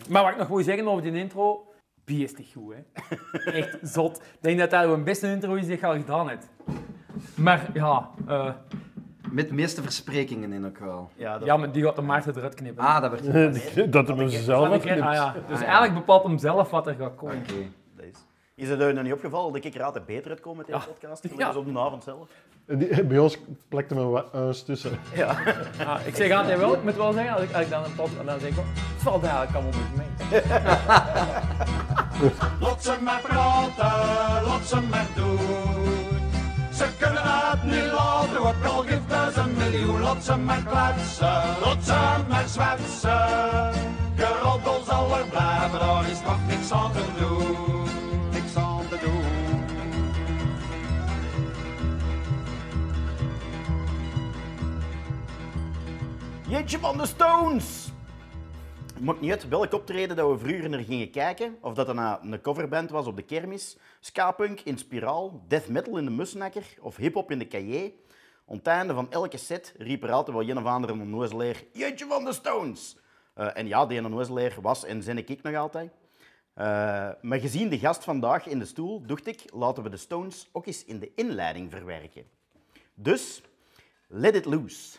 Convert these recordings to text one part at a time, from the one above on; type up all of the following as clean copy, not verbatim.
Maar wat ik nog wil zeggen over die intro, beestig goed, hè. Echt zot. Ik denk dat dat een beste intro is die je al gedaan hebt. Maar ja... Met de meeste versprekingen in ook wel. Ja, maar die gaat de Maarten eruit knippen. Ah, dat werd... Dat hem zelf had geknipt. Dus eigenlijk bepaalt hem zelf wat er gaat komen. Oké. Is het nog niet opgevallen dat ik er altijd beter uitkom met deze podcast? Dus op de avond zelf. Bij ons plakt hem een wat tussen. Ja. Ik zeg altijd wel, ik moet wel zeggen, als ik dan een pot en dan zeg ik wel, het valt eigenlijk allemaal met mee. Lot ze maar praten, lot ze maar doen. Ze kunnen het niet laten, ook al geeft het een miljoen. Lot ze maar kletsen, lot ze maar zwetsen. Geroddel zal er blijven, daar is nog niks aan te doen. Niks aan te doen. Jeetje van de Stones! Maakt niet uit welk optreden dat we vroeger naar gingen kijken, of dat nou een coverband was op de kermis, ska-punk in Spiraal, death metal in de Musnakker of hip-hop in de Cahiers. Op het einde van elke set riep er altijd wel een of andere onnozelaar, Jeetje van de Stones! En ja, die onnozelaar was en ben ik nog altijd. Maar gezien de gast vandaag in de stoel, dacht ik, laten we de Stones ook eens in de inleiding verwerken. Dus, let it loose.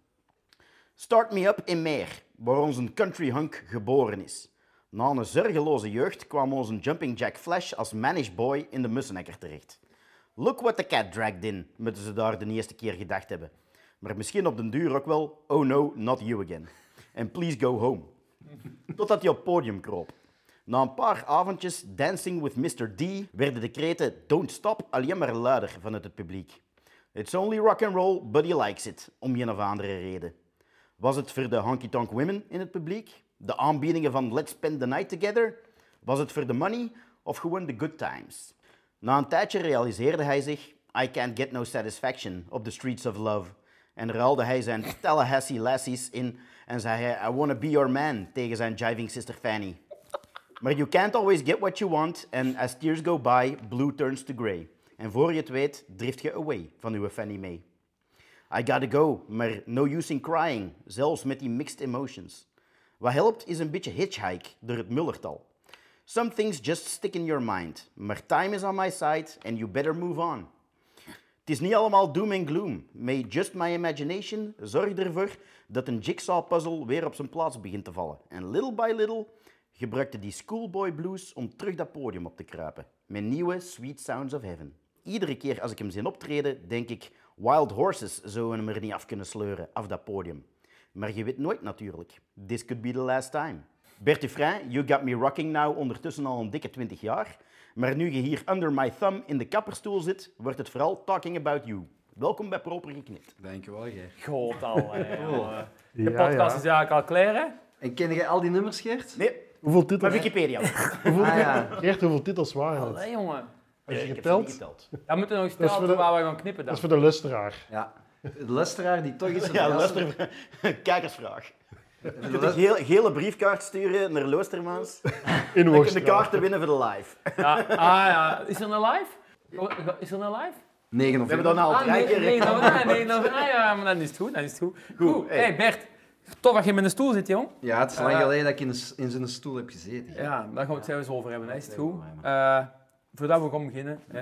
Start Me Up in Meer, waar onze country hunk geboren is. Na een zorgeloze jeugd kwam onze Jumping Jack Flash als managed boy in de Mussenekker terecht. Look what the cat dragged in, moeten ze daar de eerste keer gedacht hebben. Maar misschien op den duur ook wel, oh no, not you again. And please go home. Totdat hij op het podium kroop. Na een paar avondjes Dancing with Mr. D werden de kreten Don't Stop alleen maar luider vanuit het publiek. It's only rock and roll, but he likes it, om een of andere reden. Was het voor de honky-tonk women in het publiek? De aanbiedingen van Let's Spend the Night Together? Was het voor de money of gewoon de good times? Na een tijdje realiseerde hij zich I can't get no satisfaction op the streets of love. En ruilde hij zijn Tallahassee lassies in en zei hij I wanna be your man tegen zijn jiving sister Fanny. Maar you can't always get what you want and as tears go by, blue turns to grey. En voor je het weet, drift je away van uw Fanny Mae. I gotta go, maar no use in crying, zelfs met die mixed emotions. Wat helpt is een beetje hitchhike door het Mullertal. Some things just stick in your mind, maar time is on my side and you better move on. Het is niet allemaal doom en gloom, met just my imagination zorg ervoor dat een jigsaw puzzle weer op zijn plaats begint te vallen. En little by little gebruikte die schoolboy blues om terug dat podium op te kruipen, met nieuwe Sweet Sounds of Heaven. Iedere keer als ik hem zie optreden, denk ik, Wild Horses zouden hem er niet af kunnen sleuren, af dat podium. Maar je weet nooit natuurlijk. This could be the last time. Bert Dufresne, You Got Me Rocking Now, ondertussen al een dikke 20 jaar. Maar nu je hier under my thumb in de kapperstoel zit, wordt het vooral talking about you. Welkom bij Proper Geknipt. Dankjewel, Geert. God al, de podcast is eigenlijk al klaar, hè? En ken jij al die nummers, Geert? Nee, Hoeveel maar titels? Wikipedia. Geert, hoeveel titels waren het? Allee, jongen. Heb je Ik heb ze geteld? niet geteld. Ja, we moeten nog eens Dat is tellen voor de- waar we gaan knippen dan. Dat is voor de luisteraar. Ja. De luisteraar die toch eens... Ja, luister, kijkersvraag. Je kunt een gele briefkaart sturen naar Loostermans. In Dan kun je Worstraat. kaarten winnen voor de live. Ja, ja. Is er een live? Is er een live? 9 We hebben dan al 3 keer... Ja, maar dan is het goed. Dan is het goed. Goed. Hey Bert, tof dat je in de stoel zit, jong. Ja, het is lang geleden dat ik in zijn stoel heb gezeten. Geert. Ja, daar gaan we het zelfs over hebben. Hè. Is het goed? Voordat we gaan beginnen, hè.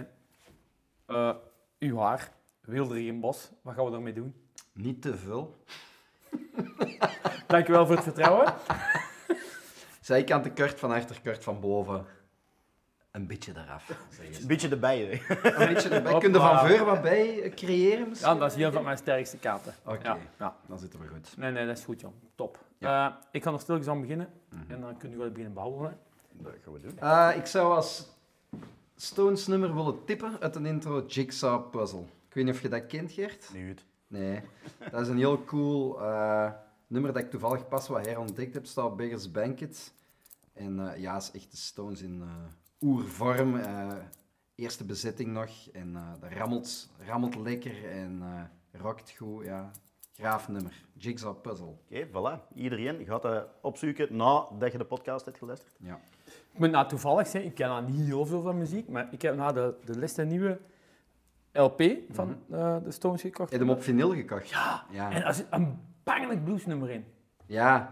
Uw haar, Wilderenbos, wat gaan we ermee doen? Niet te veel. Dankjewel voor het vertrouwen. Zijkant te kort van achter, kort van boven. Een beetje eraf. Zeg eens. Een beetje erbij, hè. Een beetje erbij. Kun je er van voor wat bij creëren misschien? Ja, dat is heel van mijn sterkste kaarten. Oké, Ja. dan zitten we goed. Nee, dat is goed, jong. Top. Ja. Ik ga nog stilletjes aan beginnen en dan kunnen we wel beginnen babbelen. Dat gaan we doen. Ik zou als Stones nummer willen tippen uit een intro Jigsaw Puzzle. Ik weet niet of je dat kent, Gert? Niet. Nee. Dat is een heel cool nummer dat ik toevallig pas wat herontdekt heb. Staat op Beggars Banquet. En ja, is echt de Stones in oervorm. Eerste bezetting nog. En dat rammelt lekker en rockt goed. Ja. Graaf nummer. Jigsaw Puzzle. Oké, voilà. Iedereen gaat dat opzoeken nadat je de podcast hebt geluisterd. Ja. Ik moet nou toevallig zeggen, ik ken nou niet heel veel van muziek, maar ik heb nou de laatste nieuwe LP van de Stones gekocht. Heb je hem op vinyl gekocht? Ja. Ja. En er zit een bangelijk bluesnummer in. Ja.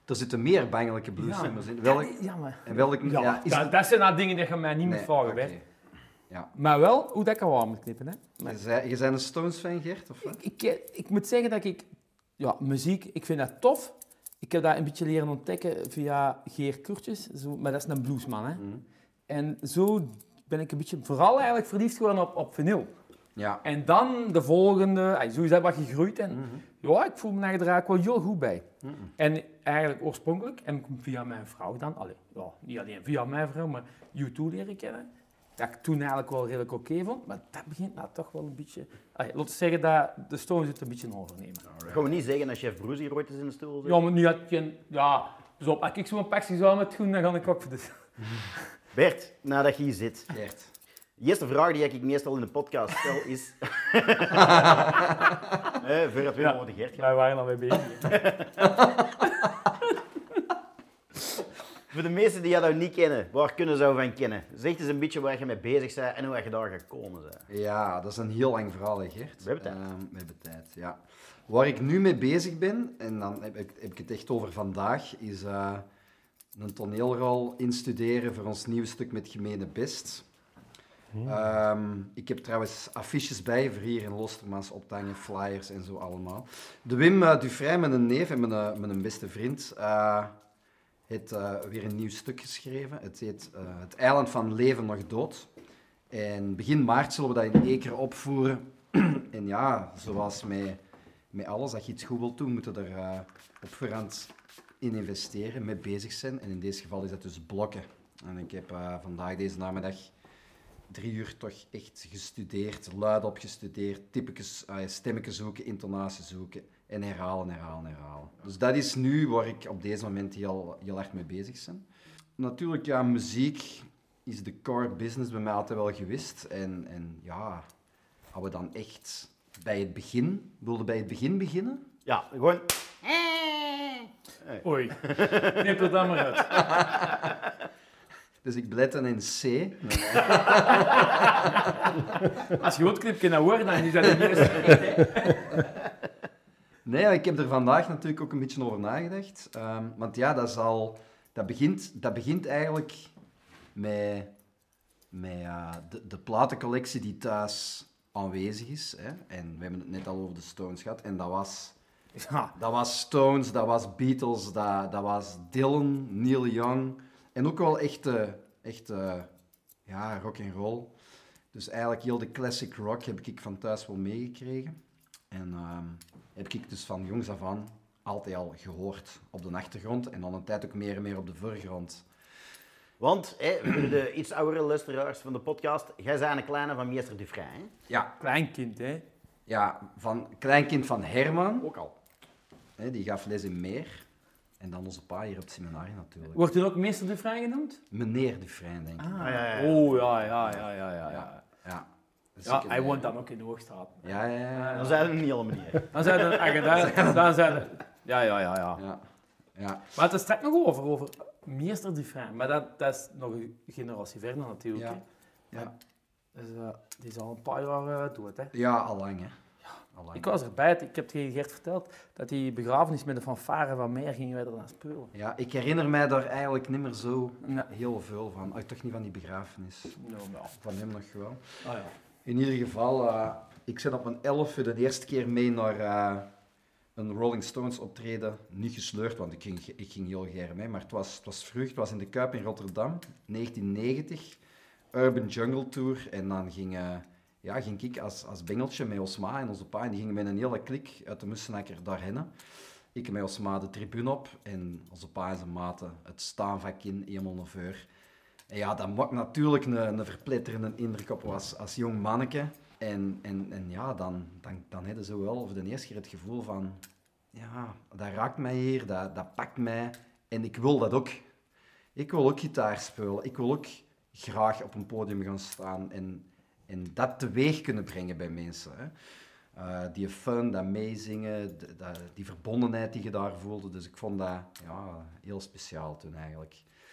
Er zitten meer bangelijke bluesnummers in. maar... Welk... Ja, Ja, is het- dat zijn nou dingen die je mij niet moet vragen, oké. hè. Ja. Maar wel hoe dat ik aan moet knippen, hè. Maar Je bent een Stones-fan, Gert? Of wat? ik moet zeggen dat ik... Ja, muziek, ik vind dat tof. Ik heb dat een beetje leren ontdekken via Geert Kurtjes, maar dat is een bluesman, hè. Mhm. En zo ben ik een beetje vooral eigenlijk verliefd geworden op vinyl. Ja. En dan de volgende, zo is dat wat gegroeid. En ja, ik voel me daar eigenlijk wel heel goed bij. En eigenlijk oorspronkelijk heb ik hem via mijn vrouw dan, niet alleen via mijn vrouw, maar U2 leren kennen. Dat ik toen eigenlijk wel redelijk oké vond, maar dat begint nou toch wel een beetje... Laten we zeggen dat de Stones het een beetje overnemen. Gaan we niet zeggen dat chef Bruce hier ooit eens in de stoel zit? Ja, maar nu had je... Ja, dus als ik zo'n pakje zou met doen, dan ga ik ook voor de... Bert, nadat je hier zit. Gert. De eerste vraag die ik meestal in de podcast stel is... Voordat we over de Gert gaan. Wij waren al mee bezig. Voor de mensen die jou niet kennen, waar kunnen ze jou van kennen? Zeg eens een beetje waar je mee bezig bent en hoe je daar gekomen bent. Ja, dat is een heel lang verhaal, hè, Gert. We hebben tijd. We hebben tijd, ja. Waar ik nu mee bezig ben, en dan heb ik het echt over vandaag, is een toneelrol instuderen voor ons nieuwe stuk met Gemene Best. Ik heb trouwens affiches bij voor hier in Lostermans ophangen, flyers en zo allemaal. De Wim Dufresne, mijn neef en mijn beste vriend, heeft weer een nieuw stuk geschreven. Het heet Het eiland van leven nog dood. En begin maart zullen we dat in Eker opvoeren. En ja, zoals met alles, dat je iets goed wilt doen, moet je er op voorhand in investeren, mee bezig zijn. En in deze geval is dat dus blokken. En ik heb vandaag, deze namiddag, 3 uur toch echt gestudeerd, luid opgestudeerd, typetjes, stemmetjes zoeken, intonatie zoeken en herhalen. Dus dat is nu waar ik op deze moment heel hard mee bezig ben. Natuurlijk, ja, muziek is de core business bij mij altijd wel geweest. En ja, als we dan echt bij het begin, wilden bij het begin beginnen? Ja, gewoon... Oei, knip er dan maar uit. Dus ik blijf dan in C. Als je goed knipt naar horen, dan is dat de eerste. Nee, ik heb er vandaag natuurlijk ook een beetje over nagedacht. Want ja, dat begint eigenlijk met de platencollectie die thuis aanwezig is. Hè. En we hebben het net al over de Stones gehad. En dat was Stones, dat was Beatles, dat was Dylan, Neil Young. En ook wel echt rock and roll. Dus eigenlijk heel de classic rock heb ik van thuis wel meegekregen. En heb ik dus van jongs af aan altijd al gehoord op de achtergrond. En dan een tijd ook meer en meer op de voorgrond. Want, voor de iets oudere luisteraars van de podcast, jij bent een kleine van meester Dufresne, hè? Ja, Kleinkind, hè. ja, kleinkind van Herman. Ook al. Die gaf les in Meer. En dan onze pa hier op het seminarie natuurlijk. Wordt u ook meester Dufresne genoemd? Meneer Dufresne, denk ik. ja. Oh, ja. Ja. Dus Ja, ik- hij woont dan ook in de Hoogstraat. Ja. Dan zijn we een hele manier. Dan zijn er... Dan zijn er... Ja. Ja. Maar het is straks nog over meester Dufresne. Maar dat is nog een generatie verder natuurlijk. Ja. Hè. Ja. Dus, die is al een paar jaar dood, hè. Ja, allang, hè. Allang. Ik was erbij, ik heb het tegen Gert verteld, dat die begrafenis met de fanfare van Meer gingen wij er naar spelen. Ja, ik herinner mij daar eigenlijk niet meer zo Nee. heel veel van. Toch niet van die begrafenis. Nou. Van hem nog wel. Ah, ja. In ieder geval, ik ben op mijn 11 de eerste keer mee naar een Rolling Stones optreden. Niet gesleurd, want ik ging heel graag mee, maar het was vroeg. Het was in de Kuip in Rotterdam, 1990. Urban Jungle Tour. En dan ging ik als bengeltje met Osma en onze pa. En die gingen met een hele klik uit de Mussenakker daarheen. Ik met Osma de tribune op en onze pa en zijn maten het staanvak in, helemaal naar voren. En ja, dat maakt natuurlijk een verpletterende indruk op als jong manneke. En ja, dan hebben ze wel voor de eerste keer het gevoel van... Ja, dat raakt mij hier, dat pakt mij. En ik wil dat ook. Ik wil ook gitaar spelen. Ik wil ook graag op een podium gaan staan en dat teweeg kunnen brengen bij mensen. Hè. Die fun, dat meezingen, die verbondenheid die je daar voelde. Dus ik vond dat heel speciaal toen eigenlijk.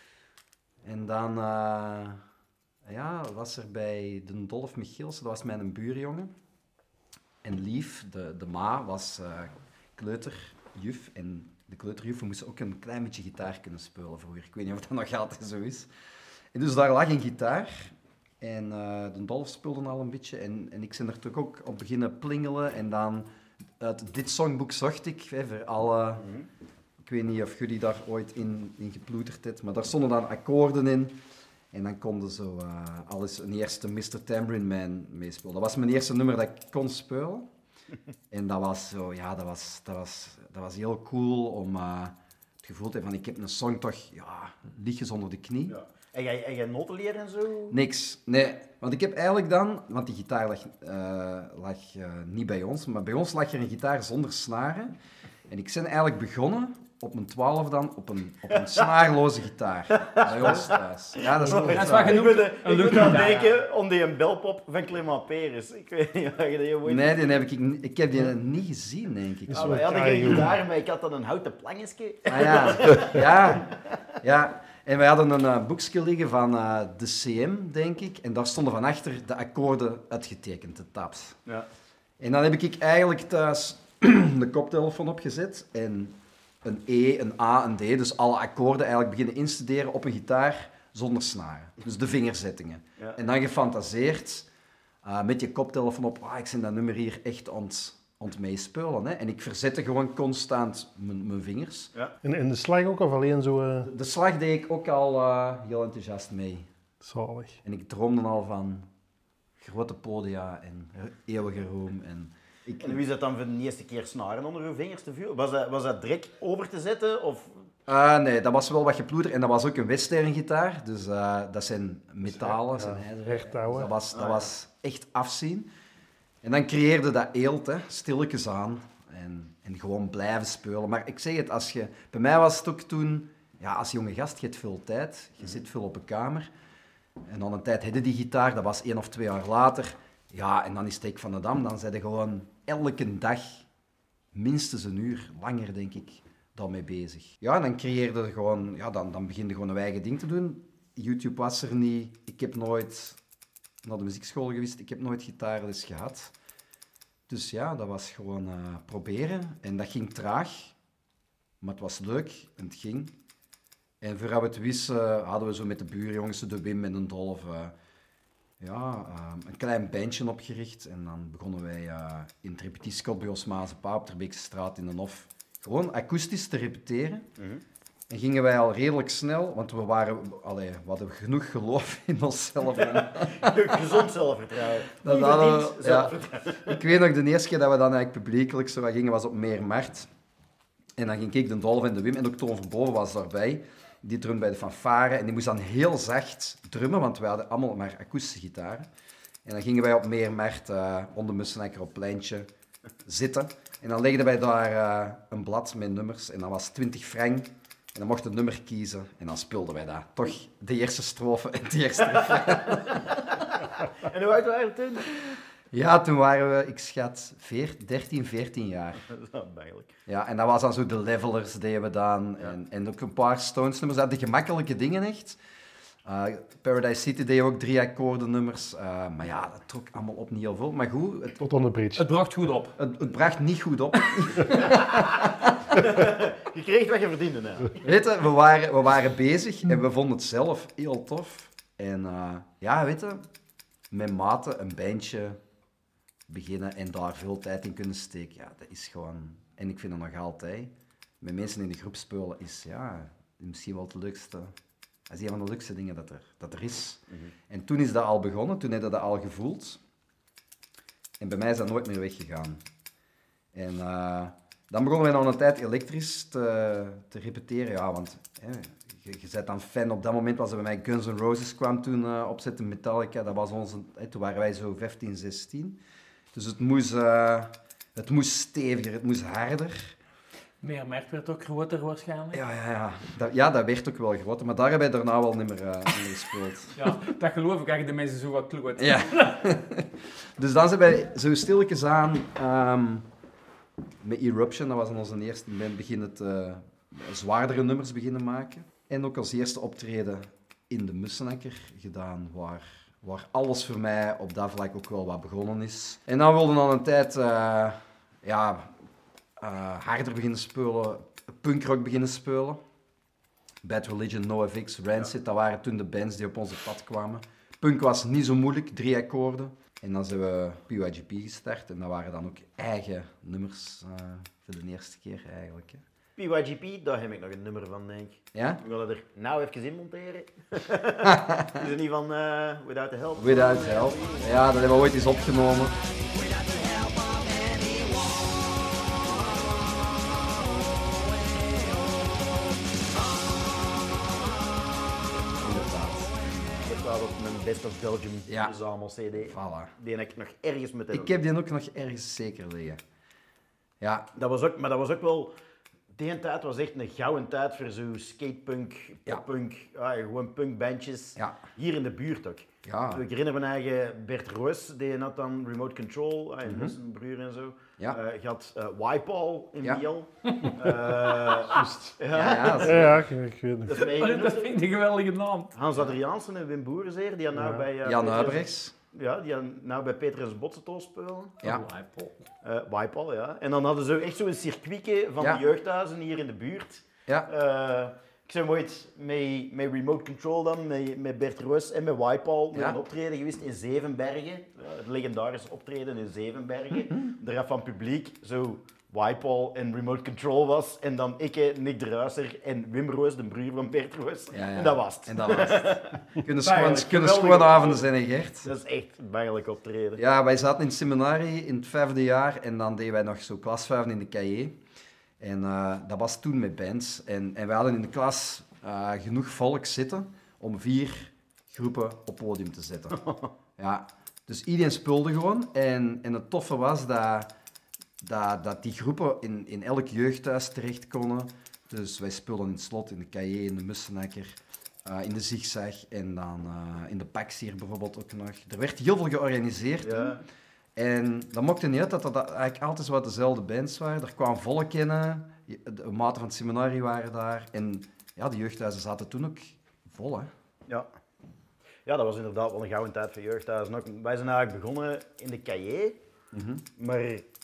En dan was er bij de Dolf Michiels, dat was mijn buurjongen. En Lief, de ma, was kleuterjuf. En de kleuterjuffen moesten ook een klein beetje gitaar kunnen spelen vroeger. Ik weet niet of dat nog altijd zo is. En dus daar lag een gitaar. En de Dolph speelde al een beetje. En ik ben er toch ook op beginnen plingelen. En dan uit dit songboek zocht ik voor alle... Ik weet niet of jullie daar ooit in geploeterd hebt, maar daar stonden dan akkoorden in. En dan konden zo al eens een eerste Mr. Tambourine Man meespelen. Dat was mijn eerste nummer dat ik kon spelen. En dat was zo, ja, dat was heel cool om het gevoel te hebben van ik heb een song toch lichtjes onder de knie. Ja. En jij noten leren en zo? Niks, nee. Want ik heb eigenlijk dan, want die gitaar lag niet bij ons, maar bij ons lag er een gitaar zonder snaren. En ik ben eigenlijk begonnen op mijn 12 dan op een snaarloze gitaar. Bij ons thuis. Ja, dat is wel Dat is wat genoemd Ik moet aan denken om die een belpop van Clement Peres. Ik weet niet of je die ooit... Nee, ik heb die niet gezien, denk ik. Ah, wij hadden geen gitaar, maar ik had dan een houten plangetje. Ah ja. En wij hadden een boekje liggen van de CM, denk ik. En daar stonden van achter de akkoorden uitgetekend, de tabs. Ja. En dan heb ik eigenlijk thuis de koptelefoon opgezet en een E, een A, een D, dus alle akkoorden eigenlijk beginnen instuderen op een gitaar zonder snaren. Dus de vingerzettingen. Ja. En dan gefantaseerd met je koptelefoon op, ik ben dat nummer hier echt aan het meespelen. Hè. En ik verzette gewoon constant mijn vingers. Ja. En de slag ook, of alleen zo... De slag deed ik ook al heel enthousiast mee. Zalig. En ik droomde al van grote podia en eeuwige roem. En En hoe is dat dan voor de eerste keer snaren onder uw vingers te vuren? Was dat direct over te zetten? Of... Nee, dat was wel wat geploeter. En dat was ook een western gitaar. Dus dat zijn metalen, zijn ijzeren. Rechthouden. Dus dat was echt afzien. En dan creëerde dat eelt, stilletjes aan. En gewoon blijven spelen. Maar ik zeg het, bij mij was het ook toen... Ja, als jonge gast, je hebt veel tijd. Je zit veel op een kamer. En dan een tijd had je die gitaar. Dat was 1 of 2 jaar later. Ja, en dan is Steek van de Dam. Dan zijn je gewoon elke dag minstens een uur, langer denk ik, daarmee bezig. Ja, en dan creëerde je gewoon... Ja, dan begin je gewoon een eigen ding te doen. YouTube was er niet. Ik heb nooit naar de muziekschool geweest. Ik heb nooit gitaarles gehad. Dus ja, dat was gewoon proberen. En dat ging traag. Maar het was leuk en het ging. En voordat we het wisten, hadden we zo met de buurjongens, de Wim en de Dolf, een klein bandje opgericht. En dan begonnen wij in het repetitiekot bij Osmazenpa op Terbeekse straat in de Hof gewoon akoestisch te repeteren. En gingen wij al redelijk snel, want we hadden genoeg geloof in onszelf. Gezond zelfvertrouwen. Dat Niet hadden verdiend we, zelfvertrouwen. Ik weet nog, de eerste keer dat we dan eigenlijk publiekelijk zo wat gingen, was op Meermarkt. En dan ging ik de Dolf en de Wim, en ook Toon Verboven was daarbij. Die drumde bij de fanfare en die moest dan heel zacht drummen, want wij hadden allemaal maar akoestische gitaren. En dan gingen wij op Meermarkt onder Mussenakker op pleintje zitten. En dan legden wij daar een blad met nummers en dat was 20 frank. En dan mocht je een nummer kiezen en dan speelden wij dat. Toch de eerste strofe en de eerste refrein. En hoe oud waren we toen? Ja, toen waren we, ik schat, 13, 14 jaar. Dat is wel bijlijk. Ja, en dat was dan zo de Levelers deden we dan. Ja. En ook een paar Stones nummers. Dat de gemakkelijke dingen echt. Paradise City deed ook 3 akkoordennummers. Maar ja, dat trok allemaal op niet heel veel. Maar goed, Tot aan de bridge. Het bracht goed op. het bracht niet goed op. Je kreeg wat je verdiende. Nou. Weet je, we waren bezig en we vonden het zelf heel tof. En weet je, met maten een bandje beginnen en daar veel tijd in kunnen steken. Ja, dat is gewoon... En ik vind het nog altijd... Met mensen in de groep spelen is misschien wel het leukste... Dat is een van de leukste dingen dat er is. En toen is dat al begonnen, toen heb je dat al gevoeld. En bij mij is dat nooit meer weggegaan. En dan begonnen wij nog een tijd elektrisch te repeteren. Ja, want je bent dan fan. Op dat moment was er bij mij Guns N' Roses kwam toen opzetten, Metallica. Dat was toen waren wij zo 15, 16. Dus het moest steviger, het moest harder. Meermarkt werd ook groter waarschijnlijk. Ja, dat werd ook wel groter, maar daar hebben wij daarna wel niet meer gespeeld. Ja, dat geloof ik echt de mensen zo wat kloot. Ja. Dus dan zijn wij zo stilletjes aan met Eruption, dat was dan onze eerste band, beginnen zwaardere nummers beginnen maken. En ook als eerste optreden in de Mussenakker gedaan, waar alles voor mij op dat vlak ook wel wat begonnen is. En dan wilden we al een tijd harder beginnen spelen, punkrock beginnen spelen. Bad Religion, NoFX, Rancid, dat waren toen de bands die op onze pad kwamen. Punk was niet zo moeilijk, 3 akkoorden. En dan zijn we PYGP gestart en dat waren dan ook eigen nummers voor de eerste keer eigenlijk. Hè. PYGP, daar heb ik nog een nummer van, denk ik. Ja? We willen er nou even in monteren. Is het niet van Without the Help? Without Help. Ja, dat hebben we ooit eens opgenomen. Dat staat op mijn Best of Belgium Ja. verzamel-cd. Voilà. Die heb ik nog ergens met Ik heb die ook nog ergens zeker liggen. Ja, dat was ook wel... Die tijd was echt een gouden tijd voor zo skatepunk, Ja. poppunk, gewoon punkbandjes. Ja. Hier in de buurt ook. ja, Ik herinner me eigen Bert Roos, die had dan Remote Control, zijn broer en zo. Ja. Je had Wipeall in Ja. Biel. ja, ja, Ja, ik weet het. Dat is mij Dat vind ik een geweldige naam. Hans Adriaansen en Wim Boerenzeer, die nou bij... Jan Petrus- Huibrechts. Ja, die nou bij Petrus Botsetol spelen. Ja. Wipeall, ja. En dan hadden ze echt zo'n circuitje van Ja. de jeugdhuizen hier in de buurt. Ja. Ik ben ooit met Remote Control dan, met Bert Roos en met Wipeall naar Ja. een optreden geweest in Zevenbergen. Het legendarische optreden in Zevenbergen. Mhm. De rest van het publiek zo Wipeall en Remote Control was. En dan ik, Nick de Ruiser en Wim Roos, de broer van Bert Roos. Ja, ja. En dat was het. En dat was het. Kunnen Eigenlijk schone geweldig. avonden zijn, hè, Gert? Dat is echt bangelijk optreden. Ja, wij zaten in het seminarie in het 5e jaar en dan deden wij nog zo klasvuiven in de cahier. En dat was toen met bands. En wij hadden in de klas genoeg volk zitten om 4 groepen op podium te zetten. Ja, dus iedereen speelde gewoon. En het toffe was dat die groepen in elk jeugdhuis terecht konden. Dus wij speelden in het Slot, in de cahier, in de Mussenakker, in de Zigzag en dan in de Pax hier bijvoorbeeld ook nog. Er werd heel veel georganiseerd toen. Ja. En dat maakte niet uit dat dat eigenlijk altijd wat dezelfde bands waren. Er kwam volk in, de maten van het seminarie waren daar. En ja, de jeugdhuizen zaten toen ook vol, hè. Ja. Ja, dat was inderdaad wel een gouden tijd voor jeugdhuizen. Ook, wij zijn eigenlijk begonnen in de cahier. Maar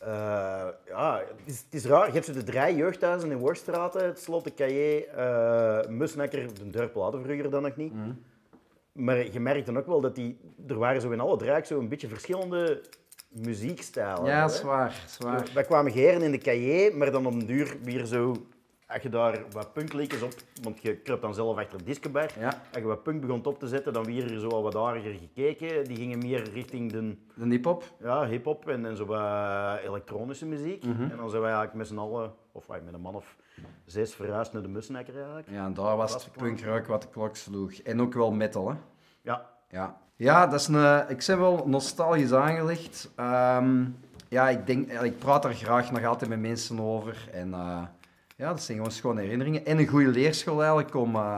ja, het is raar. Je hebt zo de 3 jeugdhuizen in Worstraten, het Slot, de cahier, Musnekker, de Durpel hadden vroeger dan nog niet. Maar je merkte ook wel dat er waren zo in alle 3 zo een beetje verschillende muziekstijlen. Ja, hè. zwaar, zwaar. Wij kwamen geren in de cahier, maar dan op den duur weer zo... Als je daar wat punkliedjes op... Want je kruipt dan zelf achter de discobar. Ja, Als je wat punk begon op te zetten, dan weer zo al wat aardiger gekeken. Die gingen meer richting de de hip-hop. ja, hip-hop en zo wat elektronische muziek. En dan zijn wij eigenlijk met z'n allen, of met een man of 6, verhuisd naar de Musnekker eigenlijk. Ja, en daar was Dat het was het punkrock wat de klok sloeg. En ook wel metal, hè. Ja, Ja, dat is ik ben wel nostalgisch aangelegd. Ja, ik praat er graag nog altijd met mensen over. En ja, dat zijn gewoon schone herinneringen. En een goede leerschool eigenlijk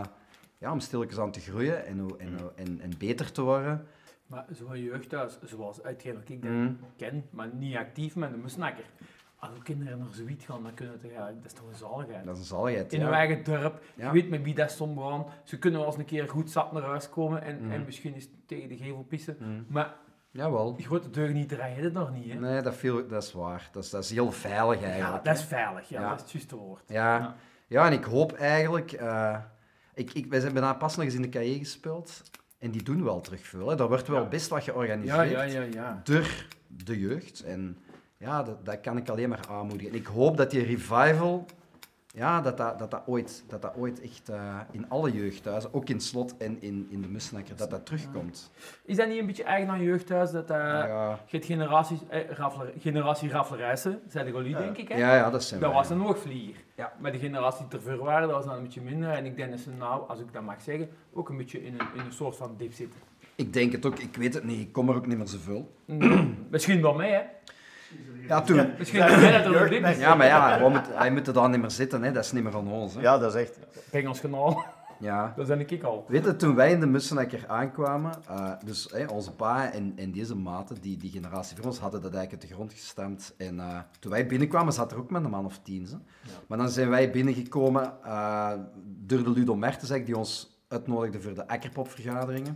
om stilletjes aan te groeien en beter te worden. Maar zo'n jeugdhuis, zoals hetgeen wat ik dan ken, maar niet actief met de Musnakker. Als de kinderen naar zoiets gaan, dan kunnen het eigenlijk, dat is toch een zaligheid. Dat is een zaligheid, In ja. hun eigen dorp, Ja. je weet met wie dat soms gaan. Ze kunnen wel eens een keer goed zat naar huis komen en misschien eens tegen de gevel pissen. Maar Jawel. die grote deugnieten rijden het nog niet, hè? Nee, dat is waar. Dat is heel veilig Ja, eigenlijk. dat is hè. veilig, ja, Ja. dat is het juiste woord. Ja. Ja, en ik hoop eigenlijk... wij zijn bijna pas nog eens in de KE gespeeld. En die doen wel terug veel. Hè. Daar wordt wel best wat georganiseerd ja. door de jeugd. En ja, dat kan ik alleen maar aanmoedigen. En ik hoop dat die revival... Ja, dat ooit echt in alle jeugdhuizen, ook in het Slot en in de Mussenakker, dat terugkomt. Is dat niet een beetje eigen aan jeugdhuis, dat Ja, je hebt generatie Rafflerijsen, zei de Golie, denk ik, hè? ja, dat zijn Dat wij. was een hoogvlieger. Ja. Maar de generatie die ervoor waren, dat was dan een beetje minder. En ik denk dat ze nou, als ik dat mag zeggen, ook een beetje in een soort van dip zitten. Ik denk het ook, ik weet het niet, ik kom er ook niet meer zoveel. Misschien wel mee, hè? Ja, toen... Misschien wel mee dat er een dip is. Ja, maar ja, wij moeten daar niet meer zitten, hè. Dat is niet meer van ons. Hè. ja, dat is echt... Engels kanaal, Ja. dat ben ik al. Weet je, toen wij in de Mussenakker aankwamen, dus onze pa en deze maten, die generatie voor ons, hadden dat eigenlijk uit de grond gestampt. En toen wij binnenkwamen, zat er ook met een man of 10. Hè. Maar dan zijn wij binnengekomen door de Ludo Mertens, die ons uitnodigde voor de Akkerpop-vergaderingen.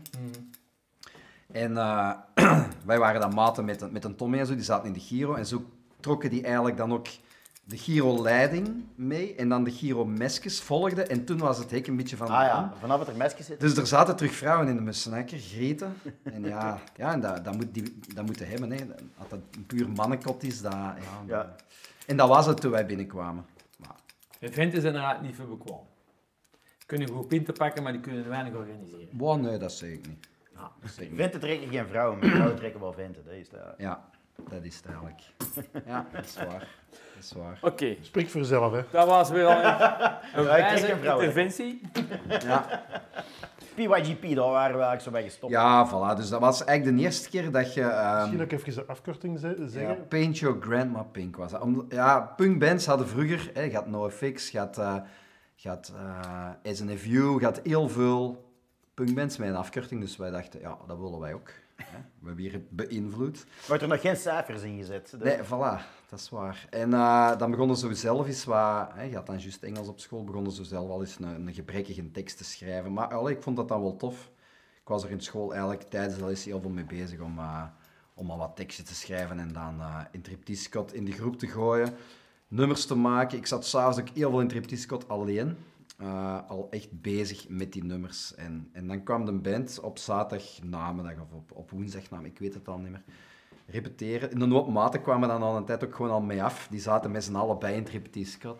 En wij waren dan maten met een Tommy en zo, die zaten in de Giro. En zo trokken die eigenlijk dan ook de Giro-leiding mee en dan de Giro-meskes volgden. En toen was het hek een beetje van de hand. Vanaf het er mesjes zit. Dus er zaten terug vrouwen in de Mussenakker, Grete. En en dat moeten hebben. Hè. Als dat een puur mannenkot is, Ja. En dat was het toen wij binnenkwamen. Maar, De venten zijn inderdaad niet veel bekwaam. Ze kunnen goed pinten pakken, maar die kunnen weinig organiseren. nee, dat zeg ik niet. Ja. Dat zeg ik niet. Venten trekken geen vrouwen, maar vrouwen trekken wel venten. Dat is dat. Ja, dat is het eigenlijk. Ja, dat is waar. Dat is waar. Oké, Spreek voor jezelf, hè. dat was weer al een Ja, ik wijze trek een vrouw, hè. interventie. Ja. PYGP, daar waren we eigenlijk zo bij gestopt. Ja, voilà. Dus dat was eigenlijk de eerste keer dat je... Misschien ook even de afkorting zeggen. ja, Paint Your Grandma Pink was dat. Punkbands hadden vroeger... Je had NoFX, je had SNFU, je had heel veel punkbands met een afkorting. Dus wij dachten, ja, dat willen wij ook. Hè. We hebben hier het beïnvloed. Wordt er nog geen cijfers in gezet? Nee, voilà. Dat is waar. En dan begonnen ze zelf eens wat... je had dan juist Engels op school, begonnen ze zelf al eens een gebrekkige tekst te schrijven. Maar ik vond dat dan wel tof. Ik was er in school eigenlijk tijdens de les heel veel mee bezig om al wat teksten te schrijven en dan in Triptychicot in de groep te gooien. Nummers te maken. Ik zat s'avonds ook heel veel in Triptychicot alleen. Al echt bezig met die nummers. En dan kwam de band op zaterdag namiddag of op woensdag namiddag, ik weet het al niet meer, repeteren. In een hoop maten kwamen dan al een tijd ook gewoon al mee af. Die zaten met z'n allen bij in Triptychicot.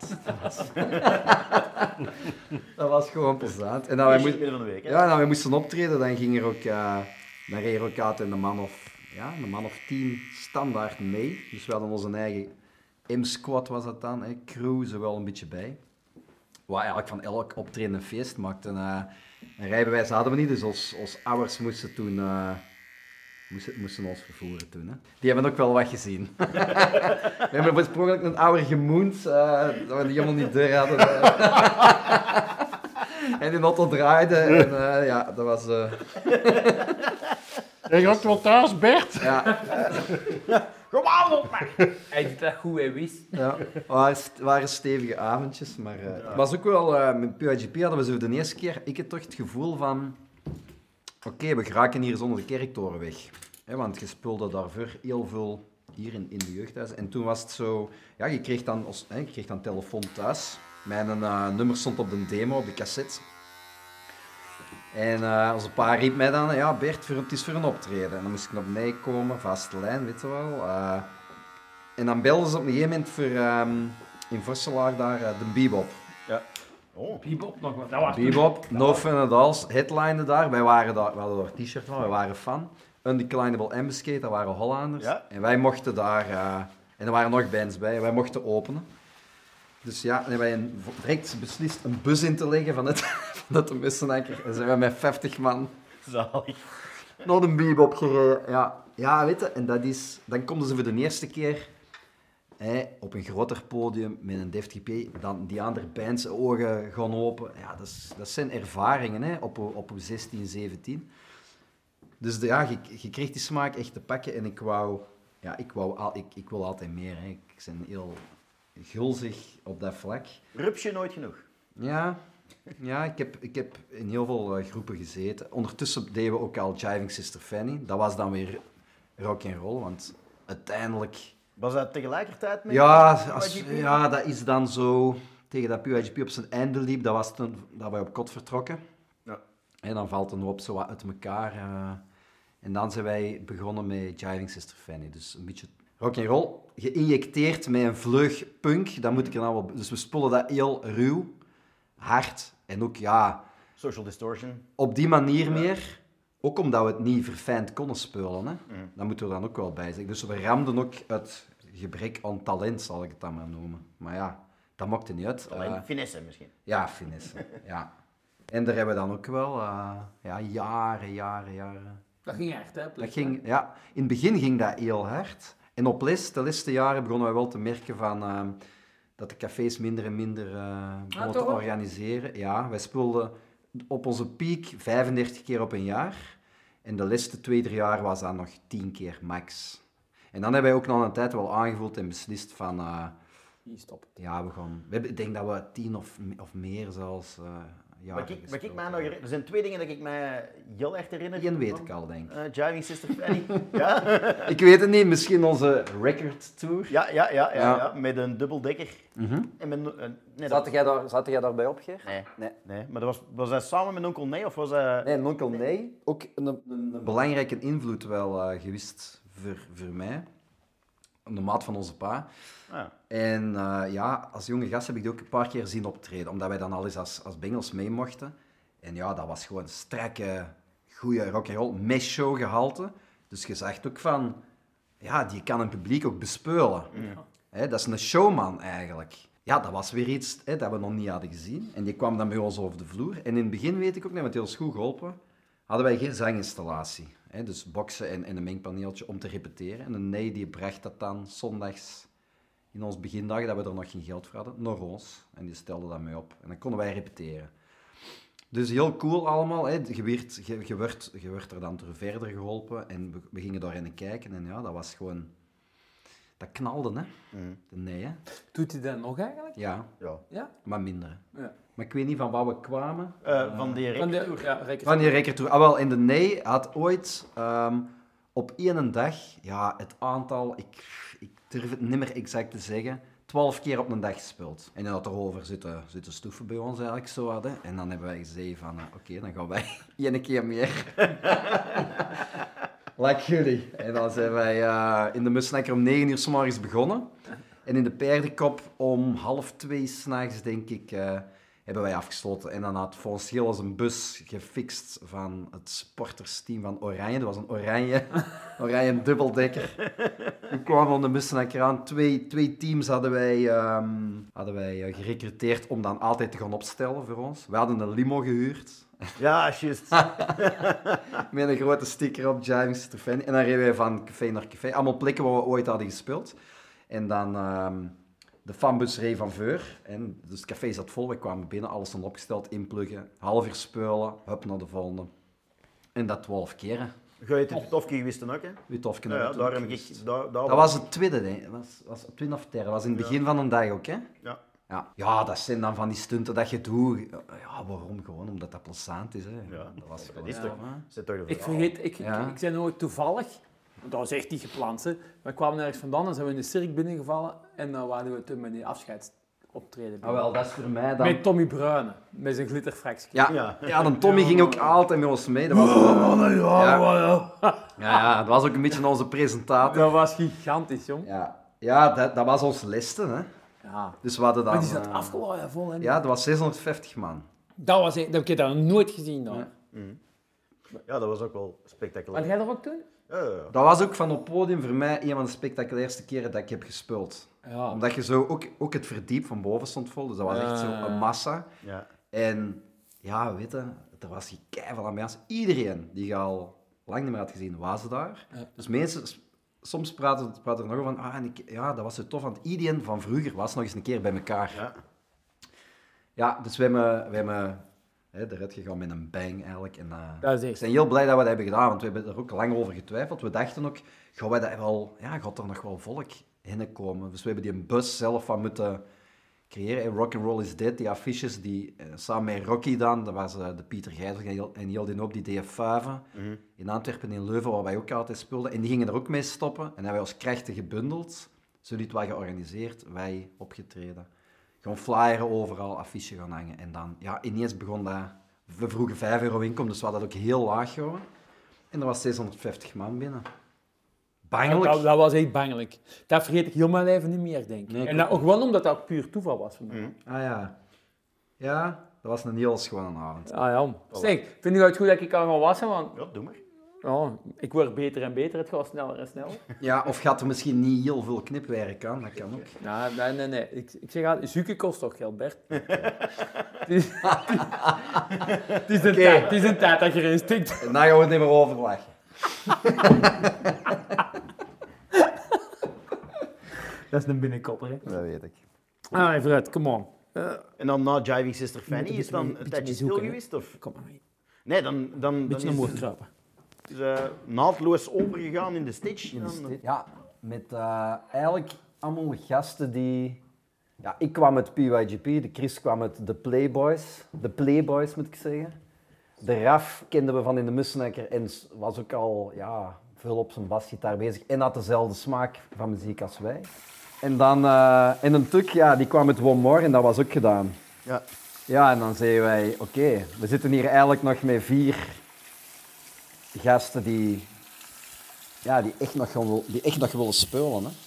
Dat was gewoon plezant. En dan wij Midden van de week, hè? ja, wij moesten optreden, dan ging er ook, dan reed er ook altijd een man of 10 standaard mee. Dus we hadden onze eigen M-squad was dat dan, crew, zo wel een beetje bij. Wat eigenlijk van elk optreden een feest maakte. Een rijbewijs hadden we niet, dus ons ouders moesten toen... moesten ons vervoeren toen. Hè. Die hebben ook wel wat gezien. We hebben oorspronkelijk een ouder gemoend, dat we die helemaal niet deur hadden. En die auto draaide en ja, dat was... Jij gaat wel thuis, Bert? ja, Gewoon op maar! Hij doet dat goed, hij wist. ja, het waren stevige avondjes, maar... Het was ook wel... met PYGP hadden we zo de eerste keer, ik had toch het gevoel van... Oké, we geraken hier zonder de kerktoren weg. Want je speelde daarvoor heel veel hier in de jeugdhuis. En toen was het zo... Ja, je kreeg dan telefoon thuis. Mijn nummer stond op de demo, op de cassette. En onze pa riep mij dan... Ja, Bert, het is voor een optreden. En dan moest ik op mij komen, vaste lijn, weet je wel. En dan belden ze op een gegeven moment voor... in Vorselaar daar, de Bebop. Ja. Oh. Bebop nog wat. Dat was Bebop, No Fun at All, headliner daar. Wij waren daar, we hadden daar een t-shirt van, wij waren fan. Undeclinable Ambuscade, dat waren Hollanders. Ja. En wij mochten daar, en er waren nog bands bij, wij mochten openen. Dus ja, en hebben wij direct beslist een bus in te leggen van het Mussenakker. En zijn we met 50 man Zalig. naar de Bebop gereden. Ja, weet je, en dan konden ze voor de eerste keer... op een groter podium met een deftig P, dan die andere bands ogen gaan open. Ja, dat zijn ervaringen op 16, 17. Dus je kreeg die smaak echt te pakken en ik wil altijd meer. Hè. Ik ben heel gulzig op dat vlak. Rupsje nooit genoeg. Ja, ik heb in heel veel groepen gezeten. Ondertussen deden we ook al Jiving Sister Fanny. Dat was dan weer rock and roll, want uiteindelijk... Was dat tegelijkertijd met Ja, dat is dan zo... Tegen dat PYGP op zijn einde liep, dat was toen dat wij op kot vertrokken. Ja. En dan valt een hoop zo wat uit elkaar. En dan zijn wij begonnen met Jiving Sister Fanny. Dus een beetje rock'n'roll, geïnjecteerd met een vleug punk. Dat moet ik er nou wel... Dus we spullen dat heel ruw, hard en ook, Social Distortion. op die manier meer... Ook omdat we het niet verfijnd konden spelen. Hè? Dat moeten we dan ook wel bij zeggen. Dus we ramden ook het gebrek aan talent, zal ik het dan maar noemen. Maar ja, dat maakte niet uit. Alleen finesse misschien. Ja, finesse. Ja. En daar hebben we dan ook wel jaren... Dat ging echt, hè? In het begin ging dat heel hard. En op de laatste jaren begonnen we wel te merken van, dat de cafés minder en minder begonnen te organiseren. Ja, wij speelden... Op onze piek 35 keer op een jaar. En de laatste 2-3 jaar was dat nog 10 keer max. En dan hebben wij ook nog een tijd wel aangevoeld en beslist van... Hier stopt het. Ja, ik denk dat we 10 of meer zelfs... jaren Wat ik gespeeld. mij nog er zijn 2 dingen dat ik mij heel erg herinner. Eén weet ik al, denk ik. Jiving Sister Fanny. Ja? Ik weet het niet, misschien onze record tour. Ja, met een dubbeldekker. En met, nee, Zat jij daarbij op, Ger? nee, maar was dat samen met onkel Nee of was dat... Nee, onkel nee. Ook Een belangrijke invloed wel geweest voor mij. De maat van onze pa. Ah. En als jonge gast heb ik die ook een paar keer zien optreden, omdat wij dan al eens als Bengels mee mochten. En ja, dat was gewoon een strakke, goede rock'n'roll, meshow gehalte. Dus je zag ook van, ja, die kan een publiek ook bespeulen. Hè, dat is een showman eigenlijk. Ja, dat was weer iets dat we nog niet hadden gezien. En die kwam dan bij ons over de vloer. En in het begin, weet ik ook, met heel goed geholpen, hadden wij geen zanginstallatie. Hè, dus boksen en een mengpaneeltje om te repeteren. En een nee, die bracht dat dan zondags in ons begindagen, dat we er nog geen geld voor hadden, naar ons. En die stelde dat mee op. En dan konden wij repeteren. Dus heel cool allemaal. Hè. Je werd er dan door verder geholpen. En we gingen daarin kijken. En ja, dat was gewoon... Dat knalde, hè. De nee, hè. Doet hij dat nog eigenlijk? Ja, Ja? maar minder. Ja. Maar ik weet niet van waar we kwamen. Van die record. Ja, record. Van die record. Ah, wel, in de nee had ooit op één dag, ja, het aantal, ik durf het niet meer exact te zeggen, 12 keer op een dag gespeeld. En dan had erover zitten stoeven bij ons eigenlijk zo hadden. En dan hebben wij gezegd van, oké, dan gaan wij 1 keer meer. Like jullie. En dan zijn wij in de Musnakker om 9 uur 's morgens begonnen. En in de Paardenkop om 1:30 s'nachts, denk ik, hebben wij afgesloten. En dan had Fons Gilles een bus gefixt van het sportersteam van Oranje. Dat was een oranje dubbeldekker. Toen kwamen we op de Musnakker aan. Twee teams hadden wij gerecruiteerd om dan altijd te gaan opstellen voor ons. We hadden een limo gehuurd. Ja, juist. Met een grote sticker op, Jiving Sister Fanny. En dan reden wij van café naar café. Allemaal plekken waar we ooit hadden gespeeld. En dan de fanbus reed van voor. En dus het café zat vol. We kwamen binnen, alles stond opgesteld, inpluggen. Half uur speulen, hup naar de volgende. En dat 12 keer. Hè. Ga je het tofje gewisten ook, hè? Wie tof Ja, ja, daar heb ik... Daar Dat was het tweede, hè. Was het tweede of het derde. Dat was in het begin van een dag ook, hè. Ja. Ja, dat zijn dan van die stunten dat je doet. Ja, waarom? Gewoon omdat dat plezant is, hè. Ja, Dat was dat gewoon is zo, toch... hè. Zit toch de Ik verhaal. vergeet, ik ben nooit toevallig, dat was echt niet gepland, hè. We kwamen ergens vandaan en zijn we in de cirk binnengevallen en dan waren we toen met die afscheidsoptreden. Ah, wel, dat is voor mij dan... Met Tommy Bruine, met zijn glitterfraksje. Ja, dan Tommy ging ook altijd met ons mee. Dat was, dat was ook een beetje onze presentator. Dat was gigantisch, jong. Ja, dat was ons liste, hè. Ja. Dus we hadden dan... Maar die zat afgelooid vol, hè. Ja, dat was 650 man. Dat heb ik dat nog nooit gezien, dan. Ja. Ja, dat was ook wel spectaculair. Had jij dat ook toen? Ja. Dat was ook van op het podium voor mij een van de spectaculairste keren dat ik heb gespeeld. Ja. Omdat je zo ook het verdiep van boven stond vol, dus dat was echt zo een massa. Ja. En ja, weet je, er was keiveel ambiance. Iedereen die je al lang niet meer had gezien, was daar. Ja. Dus mensen, soms praten er nog over van, dat was zo tof, want iedereen van vroeger was nog eens een keer bij elkaar. Ja. Ja, dus we hebben eruit gegaan met een bang eigenlijk. En, Dat is we echt. zijn heel blij dat we dat hebben gedaan, want we hebben er ook lang over getwijfeld. We dachten ook, gaat er nog wel volk in komen? Dus we hebben die bus zelf van moeten creëren. En Rock'n'Roll is Dead, die affiches, die samen met Rocky dan, dat was de Pieter Gijzer en heel die hoop, die DF5 in Antwerpen, in Leuven, waar wij ook altijd speelden. En die gingen er ook mee stoppen. En hebben wij ons krachten gebundeld, zoiets wat georganiseerd, wij opgetreden. Gewoon flyeren overal, affiche gaan hangen. En dan, ineens begon dat... We vroegen €5 inkomen, dus we hadden dat ook heel laag gehouden. En er was 650 man binnen. Bangelijk. Dat was echt bangelijk. Dat vergeet ik heel mijn leven niet meer, denk ik. Nee, ik En dat, ook ook gewoon omdat dat ook puur toeval was voor mij. Ah ja. Ja, dat was een heel schone avond. Ah ja. Zeg, vind je het goed dat ik kan gaan wassen? Want Ja, doe maar. ik word beter en beter, het gaat sneller en sneller. Ja, of gaat er misschien niet heel veel knipwerk aan, dat kan ook. Nee. Ik zeg altijd, zoeken kost toch geld, Bert? Het is een tijd dat je erin stikt. En daar gaan we het niet meer over lachen. Dat is een binnenkopper, hè. Dat weet ik. Ah, vooruit, come on. En dan na Jiving Sister Fanny Moet is dan een een beetje tijdje mee stil zoeken, hè. geweest? Of? Kom maar mee. Nee, dan Beetje is naar het boven kruipen. naadloos overgegaan in de Stitch. In de Dan- ja, met eigenlijk allemaal gasten die Ja, ik kwam met PYGP, de Chris kwam met de Playboys. De Playboys moet ik zeggen. De Raf kenden we van in de Mussenekker en was ook al veel op zijn basgitaar bezig. En had dezelfde smaak van muziek als wij. En dan in een tuk, die kwam met One More en dat was ook gedaan. Ja. Ja, en dan zeiden wij, oké, we zitten hier eigenlijk nog met 4 gasten die echt nog willen spelen. Hè.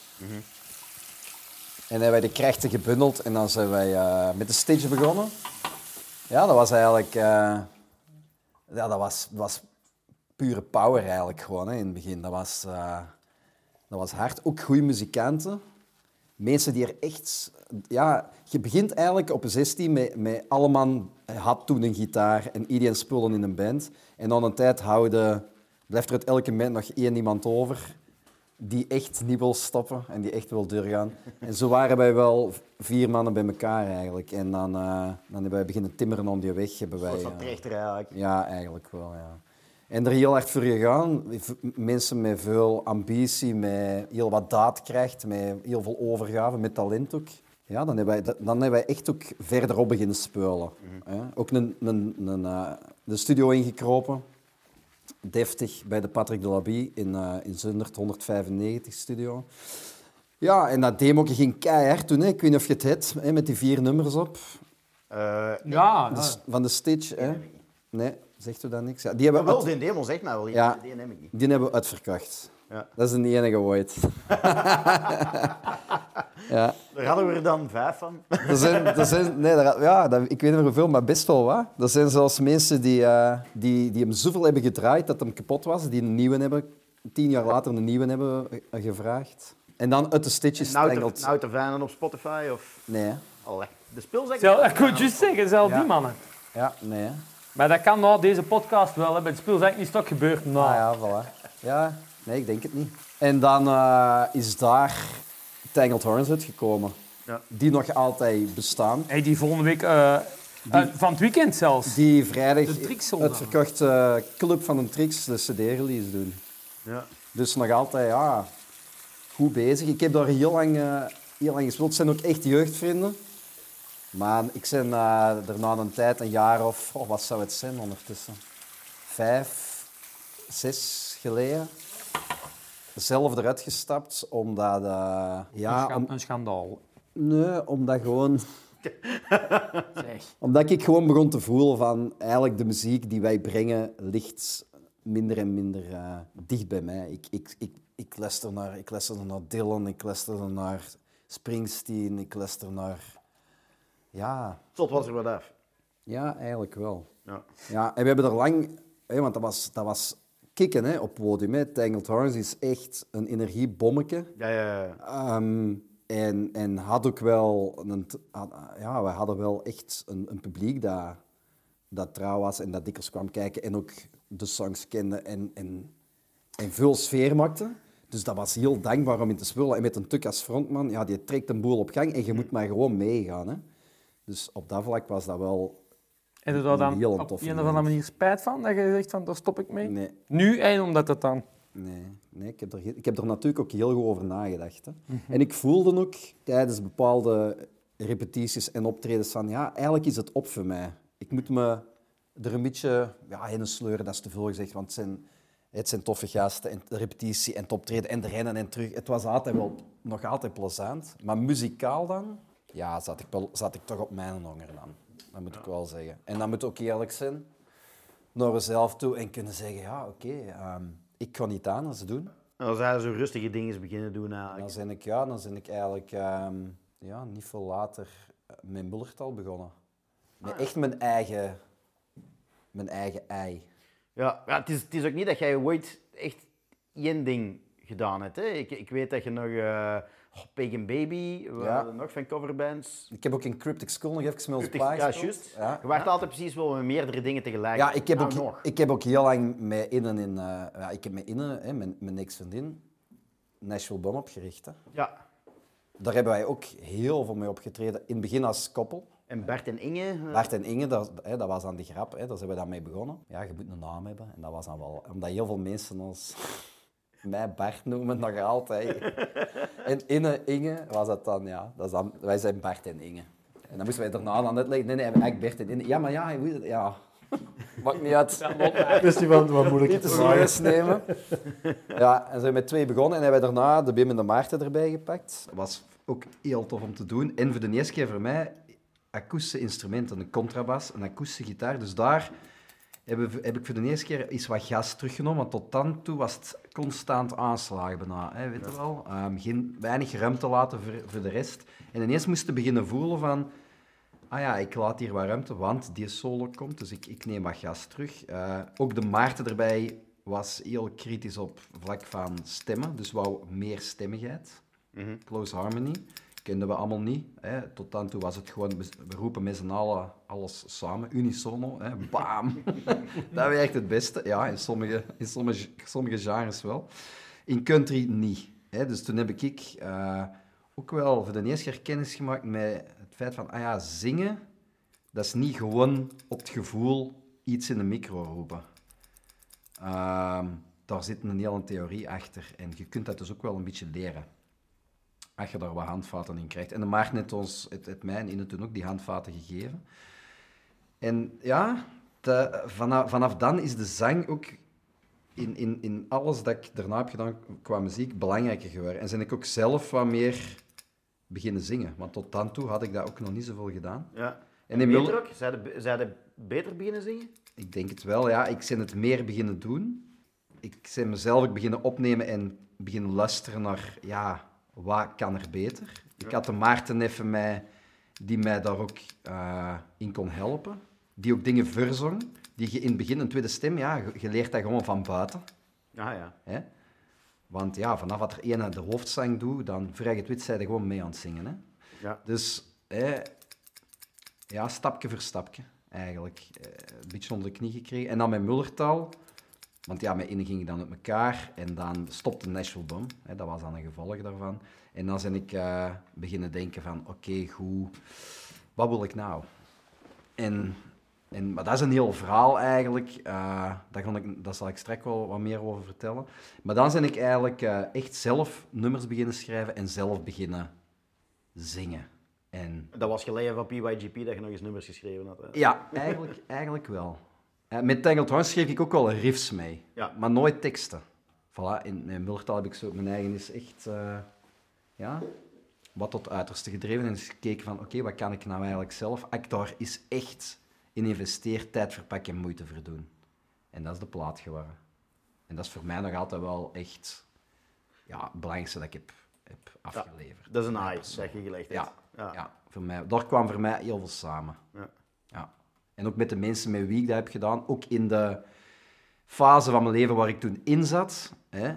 En hebben wij de krachten gebundeld en dan zijn wij met de stage begonnen. Ja, dat was eigenlijk... dat was pure power eigenlijk gewoon hè, in het begin. Dat was hard. Ook goede muzikanten. Mensen die er echt... Ja, je begint eigenlijk op 16 met alle man had toen een gitaar en iedereen speelde in een band. En dan een tijd blijft er uit elke band nog 1 iemand over die echt niet wil stoppen en die echt wil doorgaan. En zo waren wij wel 4 mannen bij elkaar eigenlijk. En dan hebben wij beginnen timmeren om die weg. Een soort van trechter eigenlijk. Ja, eigenlijk wel, ja. En er heel hard voor gegaan. Mensen met veel ambitie, met heel wat daadkracht, met heel veel overgave, met talent ook. Ja, dan hebben wij echt ook verderop beginnen spelen. Ook de studio ingekropen. Deftig bij de Patrick de Labie in Zundert, 195 studio. Ja, en dat demo ging keihard toen. Hè. Ik weet niet of je het hebt, hè, met die 4 nummers op. Van de Stitch. Hè. Nee, zegt u dat niks? Ja, die hebben wel, die demo zegt mij wel. Die heb ik niet. Die hebben we uitverkocht. Ja. Dat is de enige ooit. Ja. Daar hadden we er dan 5 van. Ik weet niet hoeveel, maar best wel wat. Er zijn zelfs mensen die hem zoveel hebben gedraaid dat hem kapot was, die een nieuwe hebben, 10 jaar later een nieuwe hebben gevraagd. En dan uit de stitches Nou te vinden op Spotify of... Nee, hè? Allee. De speelzak... Ik moet juist zeggen, zelf die mannen. Ja, nee, hè? Maar dat kan na deze podcast wel. Hè. Bij het speel is eigenlijk niet stok gebeurd. Nou. Ja, voilà. Ja, nee, ik denk het niet. En dan is daar Tangled Horns uitgekomen. Ja. Die nog altijd bestaan. Hey, die volgende week, van het weekend zelfs. Die vrijdag de uitverkochte Club van de Trix de CD-release doen. Ja. Dus nog altijd, goed bezig. Ik heb daar heel lang gespeeld. Het zijn ook echt jeugdvrienden. Maar ik ben er na een tijd, een jaar of... wat zou het zijn ondertussen? 5, 6 geleden. Zelf eruit gestapt, omdat... Een schandaal. Nee, omdat gewoon... Omdat ik gewoon begon te voelen van... Eigenlijk de muziek die wij brengen ligt minder en minder dicht bij mij. Ik luister naar Dylan, ik luister naar Springsteen, ik luister naar... Ja. Tot was er wat af. Ja, eigenlijk wel. Ja, en we hebben er lang... want dat was kicken hè, op podium. Hè. Tangled Horns is echt een energiebommetje. Ja. En had ook wel... we hadden wel echt een publiek dat trouw was en dat dikwijls kwam kijken en ook de songs kende en veel sfeer maakte. Dus dat was heel dankbaar om in te spelen. En met een tuk als frontman, die trekt een boel op gang en je moet maar gewoon meegaan. Hè. Dus op dat vlak was dat wel en er dan op een of andere manier spijt van, dat je zegt van, daar stop ik mee? Nee. Nu en omdat het dan... Nee, ik heb er natuurlijk ook heel goed over nagedacht. Hè. En ik voelde ook tijdens bepaalde repetities en optredens van, eigenlijk is het op voor mij. Ik moet me er een beetje heen sleuren, dat is te veel gezegd, want het zijn toffe gasten, en de repetitie en het optreden en de rennen en terug. Het was nog altijd plezant, maar muzikaal dan, zat ik toch op mijn honger dan. Dat moet ik wel zeggen. En dan moet ook eerlijk zijn naar mezelf toe en kunnen zeggen, ik kan niet anders doen. En dan zijn zo rustige dingen beginnen doen eigenlijk. Dan ben ik eigenlijk niet veel later met Mullertal begonnen. Met echt mijn eigen ei. Ja, het is ook niet dat jij ooit echt één ding gedaan hebt. Hè? Ik weet dat je nog Pagan Baby, nog van coverbands. Ik heb ook in Cryptic Skull nog even met ons plaat gespeeld. Ja, juist. Ja. Je waart altijd precies wel met meerdere dingen tegelijk. Ja, ik heb ook heel lang met Innen in... ik heb met Innen, mijn ex-vriendin, Nashville Bomb opgericht. Hè. Ja. Daar hebben wij ook heel veel mee opgetreden. In het begin als koppel. En Bart en Inge? Bart en Inge, dat was dan die grap. Hè, daar zijn we dan mee begonnen. Ja, je moet een naam hebben. En dat was dan wel... Omdat heel veel mensen ons... mij Bart noemen nog altijd. En Inge was dat dan, ja. Dat is dan, wij zijn Bart en Inge. En dan moesten wij daarna dan uitleggen, nee, eigenlijk Bert en Inge. Ja, maar ja, hoe is het? Ja, maakt niet uit. Kwestie van wat moeilijk Niet te te vragen. serieus nemen. Ja, en zijn we met 2 begonnen en hebben wij daarna de Bim en de Maarten erbij gepakt. Dat was ook heel tof om te doen. En voor de eerste keer voor mij akoestische instrumenten, een contrabas, een akoestische gitaar. Dus daar heb ik voor de eerste keer eens wat gas teruggenomen, want tot dan toe was het constant aanslagen bijna, hè, weet je wel. Weinig ruimte laten voor de rest. En ineens moesten beginnen voelen van, ah ja, ik laat hier wat ruimte, want die solo komt, dus ik neem wat gas terug. Ook de Maarten erbij was heel kritisch op vlak van stemmen, dus wou meer stemmigheid. Close harmony. Kenden we allemaal niet. Hè. Tot dan toe was het gewoon, we roepen met z'n allen alles samen, unisono. Hè. Bam! Dat werkt het beste. Ja, in sommige genres wel. In country niet. Hè. Dus toen heb ik ook wel voor de eerste keer kennis gemaakt met het feit van, ah ja, zingen, dat is niet gewoon op het gevoel iets in de micro roepen. Daar zit een hele theorie achter. En je kunt dat dus ook wel een beetje leren. Als je daar wat handvaten in krijgt. En de Maarten heeft ons, het mij en Ine toen ook, die handvaten gegeven. En ja, vanaf dan is de zang ook in alles dat ik daarna heb gedaan qua muziek belangrijker geworden. En ben ik ook zelf wat meer beginnen zingen. Want tot dan toe had ik dat ook nog niet zoveel gedaan. Ja. En beter ook? Zij de beter beginnen zingen? Ik denk het wel, ja. Ik ben het meer beginnen doen. Ik ben mezelf ook beginnen opnemen en beginnen luisteren naar, ja, wat kan er beter? Ik had de Maarten even die mij daar ook in kon helpen. Die ook dingen verzong. Die je in het begin, een tweede stem, ja, je leert dat gewoon van buiten. Ah ja. Hè? Want ja, vanaf wat er ene de hoofdzang doet, dan vrij het wit, zij er gewoon mee aan het zingen. Hè? Ja. Dus ja, stapje voor stapje, eigenlijk. Een beetje onder de knie gekregen. En dan met Mullertaal, want ja, met Ine ging ik dan uit elkaar en dan stopte Nashville Bum. Hè, dat was dan een gevolg daarvan. En dan ben ik beginnen denken van, oké, goed, wat wil ik nou? Maar dat is een heel verhaal eigenlijk. Daar zal ik straks wel wat meer over vertellen. Maar dan ben ik eigenlijk echt zelf nummers beginnen schrijven en zelf beginnen zingen. En Dat was geleden van PYGP dat je nog eens nummers geschreven had. Hè? ja, eigenlijk wel. Met Tangled Horns schreef ik ook wel riffs mee, Ja. maar nooit teksten. Voilà, in Mullertaal heb ik zo mijn eigen is echt wat tot het uiterste gedreven en eens gekeken van oké, wat kan ik nou eigenlijk zelf? Als ik daar is echt in investeer, tijd verpakken en moeite voor doen. En dat is de plaat geworden. En dat is voor mij nog altijd wel echt het belangrijkste dat ik heb afgeleverd. Dat is een haai dat je gelegd hebt. Ja, voor mij, daar kwam voor mij heel veel samen. Ja. En ook met de mensen met wie ik dat heb gedaan, ook in de fase van mijn leven waar ik toen in zat,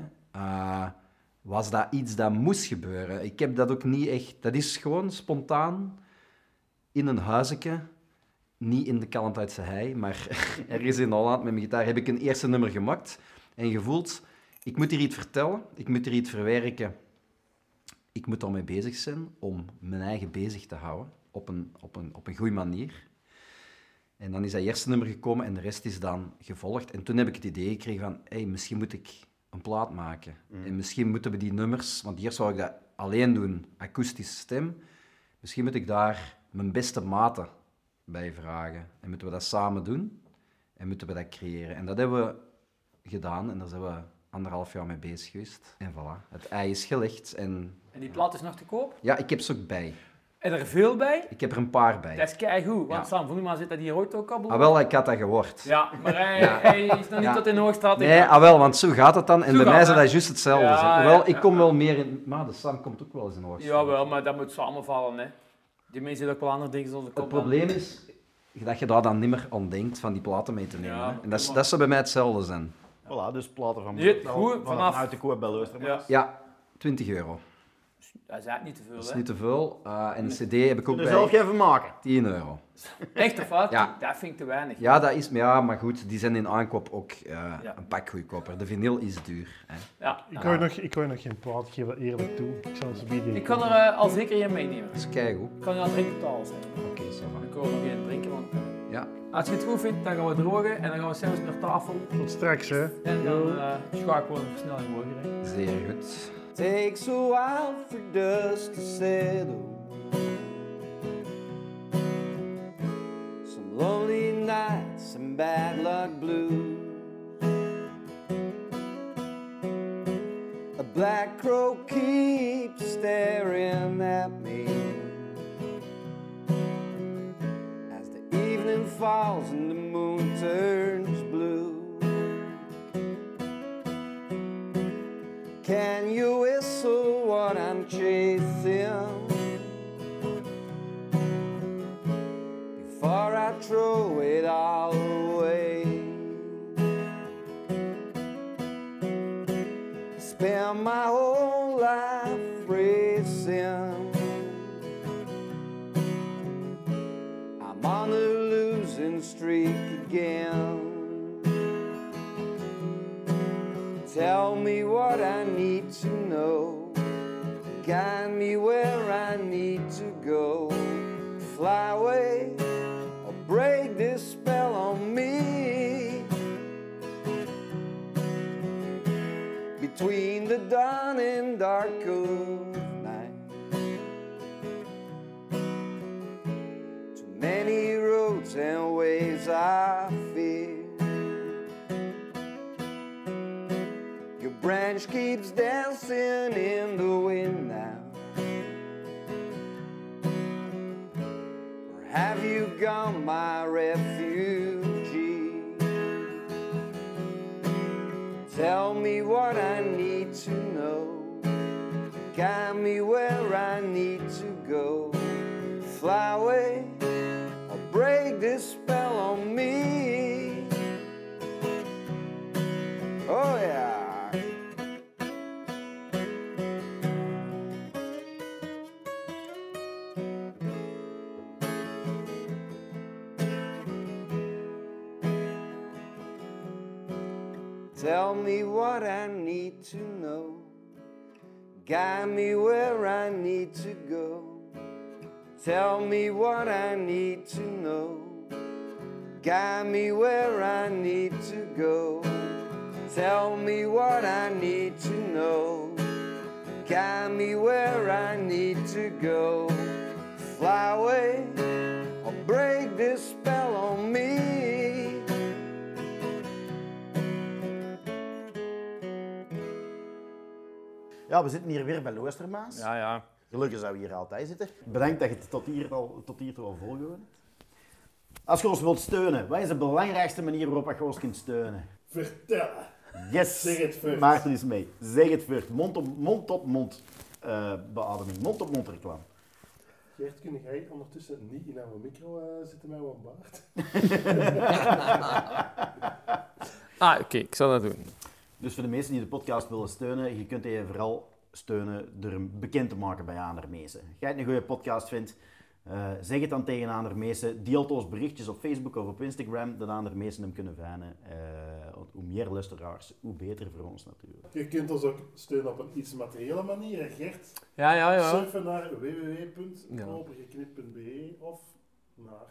was dat iets dat moest gebeuren. Ik heb dat ook niet echt... Dat is gewoon spontaan in een huisje, niet in de Kalmthoutse hei, maar ergens in Holland met mijn gitaar heb ik een eerste nummer gemaakt en gevoeld, ik moet hier iets vertellen, ik moet hier iets verwerken. Ik moet daarmee bezig zijn om mijn eigen bezig te houden, op een goede manier. En dan is dat eerste nummer gekomen en de rest is dan gevolgd. En toen heb ik het idee gekregen van, hey, misschien moet ik een plaat maken. En misschien moeten we die nummers, want eerst zou ik dat alleen doen, akoestische stem. Misschien moet ik daar mijn beste maten bij vragen. En moeten we dat samen doen en moeten we dat creëren. En dat hebben we gedaan en daar zijn we 1,5 jaar mee bezig geweest. En voilà, het ei is gelegd. En die plaat is nog te koop? ja, ik heb ze ook bij. En er veel bij? Ik heb er een paar bij. Dat is keigoed, want Ja. Sam Voelema zit dat hier ooit ook al. Ah, wel, ik had dat gehoord. Ja, maar hij is nog niet tot in de Hoogstraat. Nee, wel, want zo gaat het dan. En Zo bij gaat mij is het. dat juist hetzelfde. Ja, zeg. ja, Hoewel, ik ja. kom wel meer in... Maar de Sam komt ook wel eens in Hoogstraat. Jawel, maar dat moet samenvallen, hè. Die mensen hebben ook wel andere dingen zoals de kop. Het probleem is dat je daar dan niet meer aan denkt van die platen mee te nemen. Ja, hè. En dat zou bij mij hetzelfde zijn. Voilà, dus platen van Je hebt goed vanaf- uit de koop bij Luistermans. Ja. Ja, €20. Dat is eigenlijk niet te veel, Dat is hè. niet te veel. En een cd heb ik ook Kun je zelf bij even maken. €10. Echt of wat? Ja. Dat vind ik te weinig. Ja, dat is... Ja, maar goed, die zijn in aankoop ook een pak goedkoper. De vinyl is duur. Hè. Ja. Ik kan je nog geen plaat geven, eerlijk toe. Ik zal ze bieden. Ik kan er al zeker een meenemen. Dat is keigoed. Ik kan je aan drinken betalen zijn. Oké, ça va. Ik wil nog geen drinken, want Ja. Als je het goed vindt, dan gaan we drogen en dan gaan we zelfs naar tafel. Tot straks, hè. En dan schakelen we de versnelling hoger. Hè. Zeer goed. Takes a while for dust to settle. Some lonely nights and bad luck blues. A black crow keeps staring at me as the evening falls and the moon turns blue. Can you whistle what I'm chasing before I throw it all away? Spend my whole life racing. I'm on a losing streak again. Tell me what I need to know. Guide me where I need to go. Fly away or break this spell on me. Between the dawn and dark of night, too many roads and ways I fear. Your branch keeps dancing in the wind now. Or have you gone, my refugee? Tell me what I need to know. Guide me where I need to go. Fly away or break this spell on me. Oh yeah. Tell me what I need to know. Guide me where I need to go. Tell me what I need to know. Guide me where I need to go. Tell me what I need to know. Guide me where I need to go. Fly away or break this spell on me. Ja, we zitten hier weer bij Loostermaas. Ja. Gelukkig zou we hier altijd zitten. Bedankt dat je het tot hier toe al volgehouden hebt. Als je ons wilt steunen, wat is de belangrijkste manier waarop je ons kunt steunen? Vertellen. Yes! Zeg het first. Maarten is mee. Zeg het first. Mond-op-mond beademing. Mond-op-mond reclame. Geert, kun jij ondertussen niet in mijn micro zitten met mijn baard? Oké, ik zal dat doen. Dus voor de mensen die de podcast willen steunen, je kunt je vooral steunen door hem bekend te maken bij andere mensen. Als jij het een goede podcast vindt, zeg het dan tegen andere mensen. Deel ons berichtjes op Facebook of op Instagram, dat andere mensen hem kunnen vinden. Hoe meer luisteraars, hoe beter voor ons natuurlijk. Je kunt ons ook steunen op een iets materiële manier, hè, Gert. Ja. Surfen naar www.propergeknipt.be of naar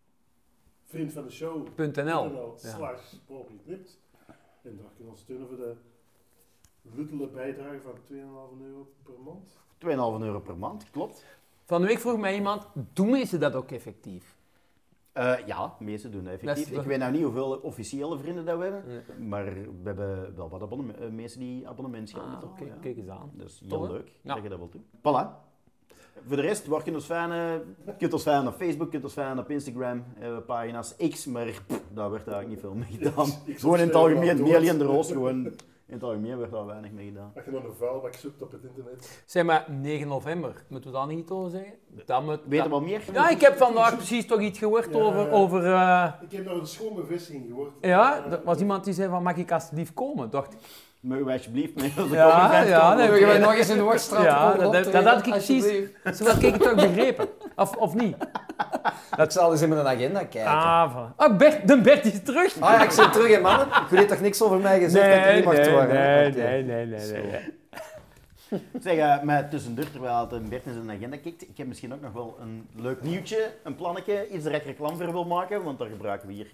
vriendvandeshow.nl/propergeknipt. En daar kun je ons steunen voor de luttele bijdrage van €2,5 per maand. €2,5 per maand, klopt. Van de week vroeg mij iemand, doen mensen dat ook effectief? Ja, meeste doen dat effectief. Dat is- Ik weet nou niet hoeveel officiële vrienden dat we hebben, Nee. maar we hebben wel wat mensen die abonnement gaan betalen. Oké, Ja. kijk eens aan. Dat is Tof, heel hè? leuk Ja. dat je dat wilt doen. Voilà. Voor de rest, waar kun je ons vinden? Je kunt ons vinden op Facebook, je kunt ons vinden op Instagram, pagina's X, maar daar werd eigenlijk niet veel mee gedaan. Ik Gewoon in het zou algemeen, zeggen, niet alleen de roos, gewoon in het algemeen werd daar weinig mee gedaan. Als je nog een vuilbak zoekt op het internet. Zeg maar, 9 november, moeten we daar niet over zeggen? Weet je wat meer? Ja, ik heb vandaag precies toch iets gehoord Ja. over Ik heb nog een schoon bevestiging gehoord. ja, er was iemand die zei van, mag ik alsjeblieft komen? Dacht ik. Mogen we alsjeblieft mee als de Ja, komende ja, komen? nee, Mogen wij nog eens in de Hoogstraat Ja, komen dat optreden, had ik precies, alsjeblieft? zo had ik het toch begrepen. Of niet? Ik zal eens in mijn agenda kijken. De Bert is terug. Ah ja, ik zit terug, hè, mannen. Jullie heeft toch niks over mij gezegd dat ik er niet mag worden? hè? Oké. nee. Zeg, maar tussendoor, terwijl Bert in zijn agenda kijkt, ik heb misschien ook nog wel een leuk nieuwtje, een plannetje, iets dat ik reclame voor wil maken, want daar gebruiken we hier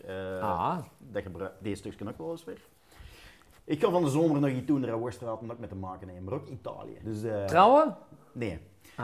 deze stukje ook wel eens weer. Ik ga van de zomer nog iets doen, daar worstraat ook mee te maken hebben, maar ook Italië. Dus, Trouwen? Nee.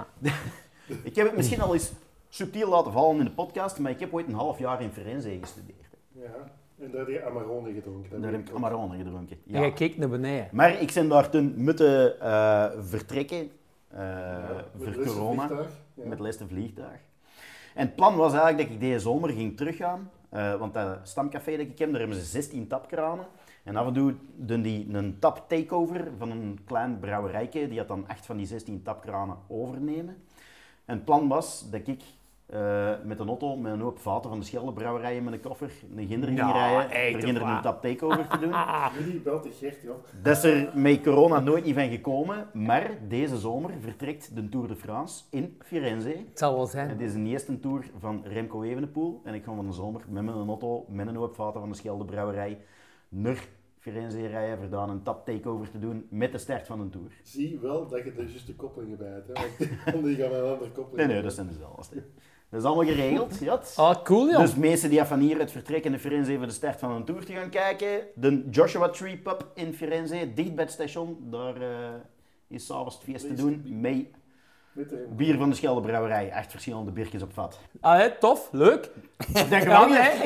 Ik heb het misschien al eens subtiel laten vallen in de podcast, maar ik heb ooit een half jaar in Firenze gestudeerd. Ja, en daar heb je Amarone gedronken. Daar heb ik Amarone gedronken. En jij keek naar beneden. Maar ik ben daar toen moeten vertrekken voor met corona, vliegtuig, ja. met les een vliegtuig. En het plan was eigenlijk dat ik deze zomer ging teruggaan, want dat stamcafé dat ik heb, daar hebben ze 16 tapkranen. En af en toe doen die een tap takeover van een klein brouwerijke, die had dan 8 van die 16 tapkranen overnemen. En het plan was dat ik met een auto, met een hoop vaten van de Scheldebrouwerij in mijn koffer, een ginder ging rijden, voor ginder een tap takeover te doen. Jullie belt de Gert, joh. Dat is er met corona nooit niet van gekomen, maar deze zomer vertrekt de Tour de France in Firenze. Het zal wel zijn. Het is de eerste tour van Remco Evenepoel en ik ga van de zomer met mijn auto, met een hoop vaten van de Scheldebrouwerij, naar Firenze rijden, voor dan een tap takeover te doen met de start van een tour. Zie wel dat je er juist de koppelingen bij hebt, hè? Want die gaan met een andere koppeling. Nee, dat zijn dezelfde. Dat is allemaal geregeld, ja. Ah, cool, joh. Dus mensen die van hier uit vertrekken in Firenze even de start van een tour te gaan kijken. De Joshua Tree Pub in Firenze, dicht bij het station. Daar is s'avonds het feest te doen met bier van de Scheldebrouwerij. 8 verschillende biertjes op vat. Tof, leuk. Denk Ja, nee,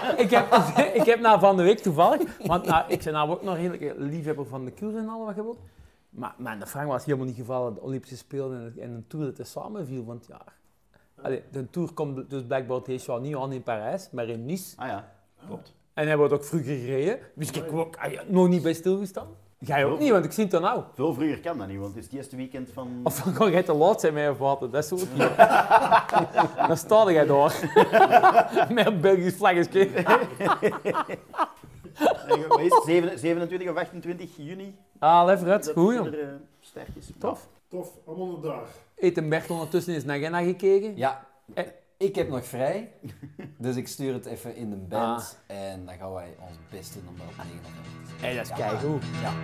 ik heb nou van de week toevallig, want ik ben nou ook nog redelijk liefhebber van de Kiels en al wat je wilt. Maar de vraag was helemaal niet gevallen, de Olympische Spelen en een tour dat er samenviel van het jaar. Allee, de tour komt dus blijkbaar deze jaar niet aan in Parijs, maar in Nice. Ah ja, klopt. En hij wordt ook vroeger gereden, dus ik heb ook nog niet bij stilgestaan. Ga je ook niet, want ik zie het dan nou. Veel vroeger kan dat niet, want het is het eerste weekend van... Of dan ga jij te laat zijn met je vaten, dat is zo niet. Dan sta jij daar. Met een Belgisch vlaggetje. Wat is het? 27 of 28 juni? Even uit, goed joh. Sterk is. Tof. Tof, allemaal een dag. Eet Bert ondertussen eens naar agenda gekeken? Ja, ik heb nog vrij, dus ik stuur het even in de band en dan gaan wij ons best doen om dat op 9 november te Hé, dat is keigoed. Ja.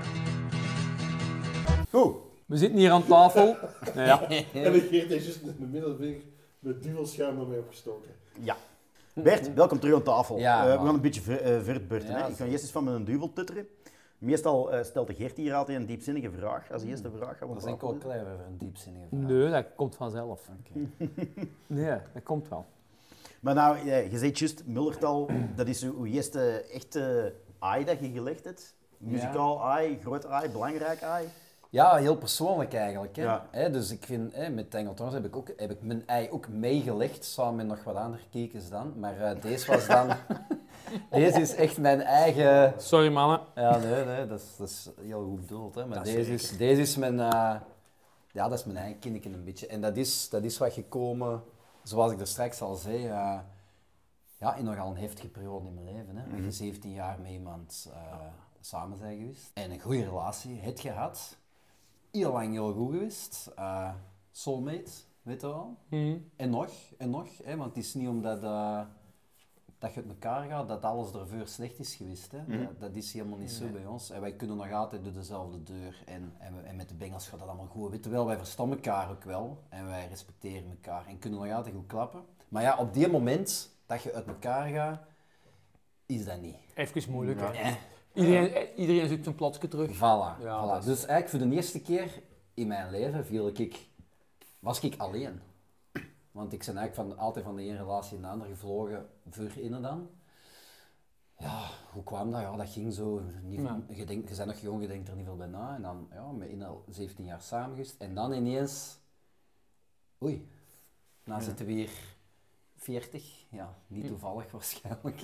Goed. We zitten hier aan tafel. Ja. En de Geert is juist in de middelvinger met duwelschuim ermee opgestoken. Ja. Bert, welkom terug aan tafel. Ja, we man. gaan een beetje verbeurten. Ja, Ik ga eerst eens van mijn duvel tutteren. Meestal stelt de Geert hier altijd een diepzinnige vraag als eerste vraag. Dat is denk ik wel clever voor een diepzinnige vraag. Nee, dat komt vanzelf. Oké. Nee, dat komt wel. Maar nou, je zei juist, Mullertal, dat is uw eerste echte ai dat je gelegd hebt. Muzikaal ai, groot ai, belangrijk ai. Ja, heel persoonlijk eigenlijk. Hè. Ja. Dus ik vind, met Tangletons heb ik mijn ei ook meegelegd, samen met nog wat andere kiekers dan. Maar deze was dan... Deze is echt mijn eigen... Sorry mannen. Ja, nee, dat is heel goed bedoeld. Hè. Maar deze is mijn... ja, dat is mijn eigen kindje een beetje. En dat is wat gekomen, zoals ik er straks al zei, ja, in nogal een heftige periode in mijn leven. Hè. Dat je 17 jaar met iemand samen bent geweest. En een goede relatie hebt gehad. Heel lang heel goed geweest. Soulmate, weet je wel. En nog. Hè, want het is niet omdat dat je uit elkaar gaat, dat alles ervoor slecht is geweest. Hè. Dat is helemaal niet zo bij ons. En wij kunnen nog altijd door dezelfde deur. En met de Bengals gaat dat allemaal goed. Weet je wel, wij verstaan elkaar ook wel. En wij respecteren elkaar. En kunnen nog altijd goed klappen. Maar ja, op die moment dat je uit elkaar gaat, is dat niet. Even moeilijk, hè. Eh. Iedereen zoekt zijn plotje terug. Voilà. Ja, voilà. dat is- Dus eigenlijk voor de eerste keer in mijn leven was ik alleen. Want ik ben eigenlijk altijd van de ene relatie in de andere gevlogen voor innen dan. Ja, hoe kwam dat? Ja, dat ging zo. Niet, Ja. je bent nog jong, je denkt er niet veel bij na. En dan, ja, met Inne al 17 jaar samen geweest. En dan ineens... Oei. Dan zitten we weer 40. Ja, niet toevallig waarschijnlijk.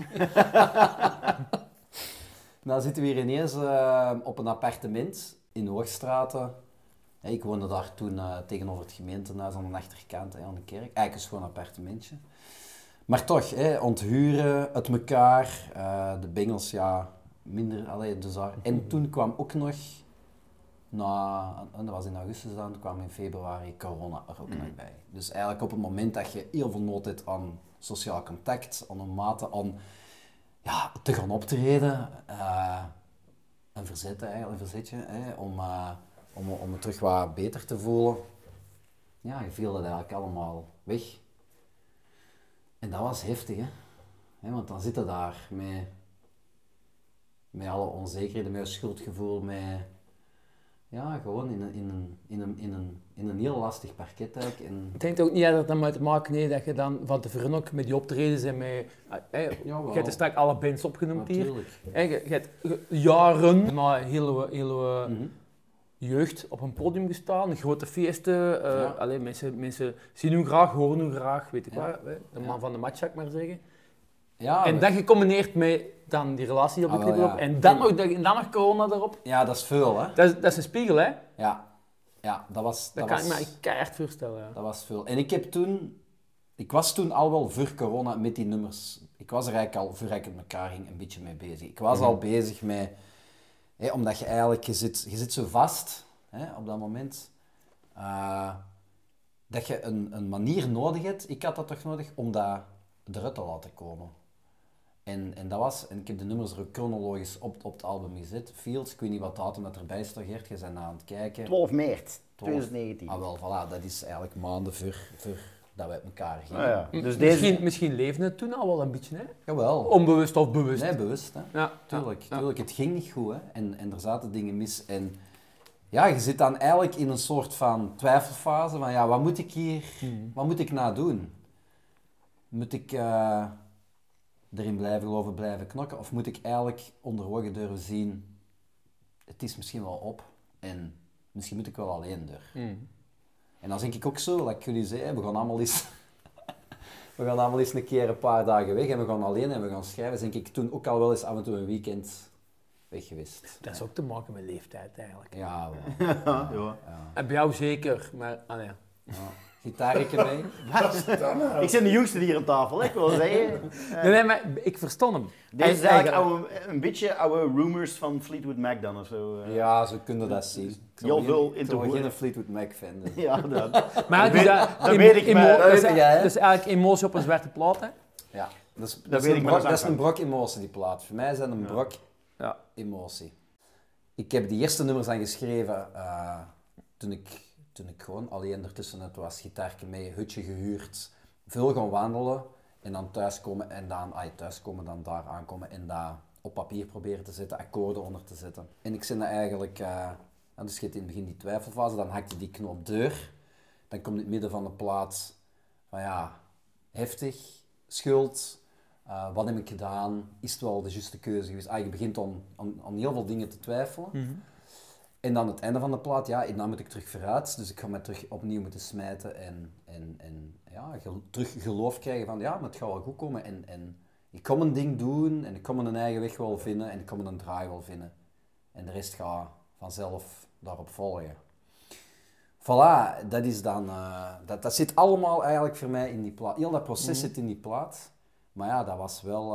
Dan zitten we hier ineens op een appartement in Hoogstraten. Ik woonde daar toen tegenover het gemeentehuis aan de achterkant aan de kerk. Eigenlijk is gewoon een appartementje. Maar toch, onthuren, uit elkaar, de Bengals, ja, minder. Dus daar. En toen kwam ook nog, dat was in augustus dan, kwam in februari corona er ook nog bij. Dus eigenlijk op het moment dat je heel veel nood hebt aan sociaal contact, aan een mate, aan te gaan optreden, een verzetje om om me terug wat beter te voelen, ja, viel dat eigenlijk allemaal weg. En dat was heftig, hè? Want dan zit je daar met alle onzekerheden, met je schuldgevoel, met... Ja, gewoon in een heel lastig parket eigenlijk. En... Ik denk ook niet dat het dan mee te maken heeft dat je dan van tevoren ook met die optredens en met... je hebt er straks alle bands opgenoemd hier. Je hebt jaren na hele jeugd op een podium gestaan, grote feesten. Alleen, mensen zien u graag, horen u graag, weet ik wat. De man van de match, zou ik maar zeggen. Ja, en dat gecombineerd met dan die relatie op de clip erop en dan nog corona erop. Ja, dat is veel, hè? Dat is een spiegel, hè? Ja, dat kan ik me keihard voorstellen. Ja. Dat was veel. En ik was toen al wel voor corona met die nummers. Ik was er eigenlijk al, voor ik met elkaar ging, een beetje mee bezig. Ik was al bezig met, omdat je eigenlijk, je zit zo vast op dat moment, dat je een manier nodig hebt. Ik had dat toch nodig om dat eruit te laten komen. En ik heb de nummers er ook chronologisch op het album gezet. Fields, ik weet niet wat datum dat erbij staat, Gert, je bent aan het kijken. 12 maart 2019. Ah wel, voilà, dat is eigenlijk maanden voor dat we uit elkaar gingen. Ja. Dus Misschien leefde het toen al wel een beetje, hè? Jawel. Onbewust of bewust? Nee, bewust, hè. Ja. Tuurlijk. Het ging niet goed, hè. En er zaten dingen mis. En ja, je zit dan eigenlijk in een soort van twijfelfase van, ja, wat moet ik hier, wat moet ik nou doen? Moet ik... erin blijven geloven, blijven knokken? Of moet ik eigenlijk onder ogen durven zien, het is misschien wel op en misschien moet ik wel alleen door. En dan denk ik ook zo, like ik jullie zei, we gaan allemaal eens een keer een paar dagen weg en we gaan alleen en we gaan schrijven. Denk ik toen ook al wel eens af en toe een weekend weg geweest. Dat is ook te maken met leeftijd eigenlijk. Ja, wel. En bij jou zeker, maar... nee. Gitaarretje mee. Ik ben de jongste hier aan tafel, ik wil zeggen. Nee, maar ik verstond hem. Dit is eigenlijk een beetje oude rumors van Fleetwood Mac dan of zo. Ja, zo kun je dat zien. Heel veel Ik ben geen Fleetwood Mac fan. Dus. Ja, dat. Maar dat weet ik maar. Dat is eigenlijk emotie op een zwarte plaat, hè? Ja, dat is een brok emotie, die plaat. Voor mij is dat een brok emotie. Ik heb die eerste nummers aan geschreven toen ik gewoon alleen ertussen het was, gitaartje mee, hutje gehuurd, veel gaan wandelen en dan thuiskomen en dan daar aankomen en dat op papier proberen te zetten, akkoorden onder te zetten. En ik zit dat eigenlijk, dus je hebt in het begin die twijfelfase, dan hakt je die knop deur, dan komt in het midden van de plaat van ja, heftig, schuld, wat heb ik gedaan, is het wel de juiste keuze geweest? Je begint aan heel veel dingen te twijfelen. En dan het einde van de plaat, en dan moet ik terug vooruit, dus ik ga me terug opnieuw moeten smijten en terug geloof krijgen van maar het gaat wel goed komen en ik kom een ding doen en ik kom een eigen weg wel vinden en ik kom een draai wel vinden. En de rest gaat vanzelf daarop volgen. Voilà, dat is dan, dat zit allemaal eigenlijk voor mij in die plaat. Heel dat proces zit in die plaat, maar ja, dat was wel,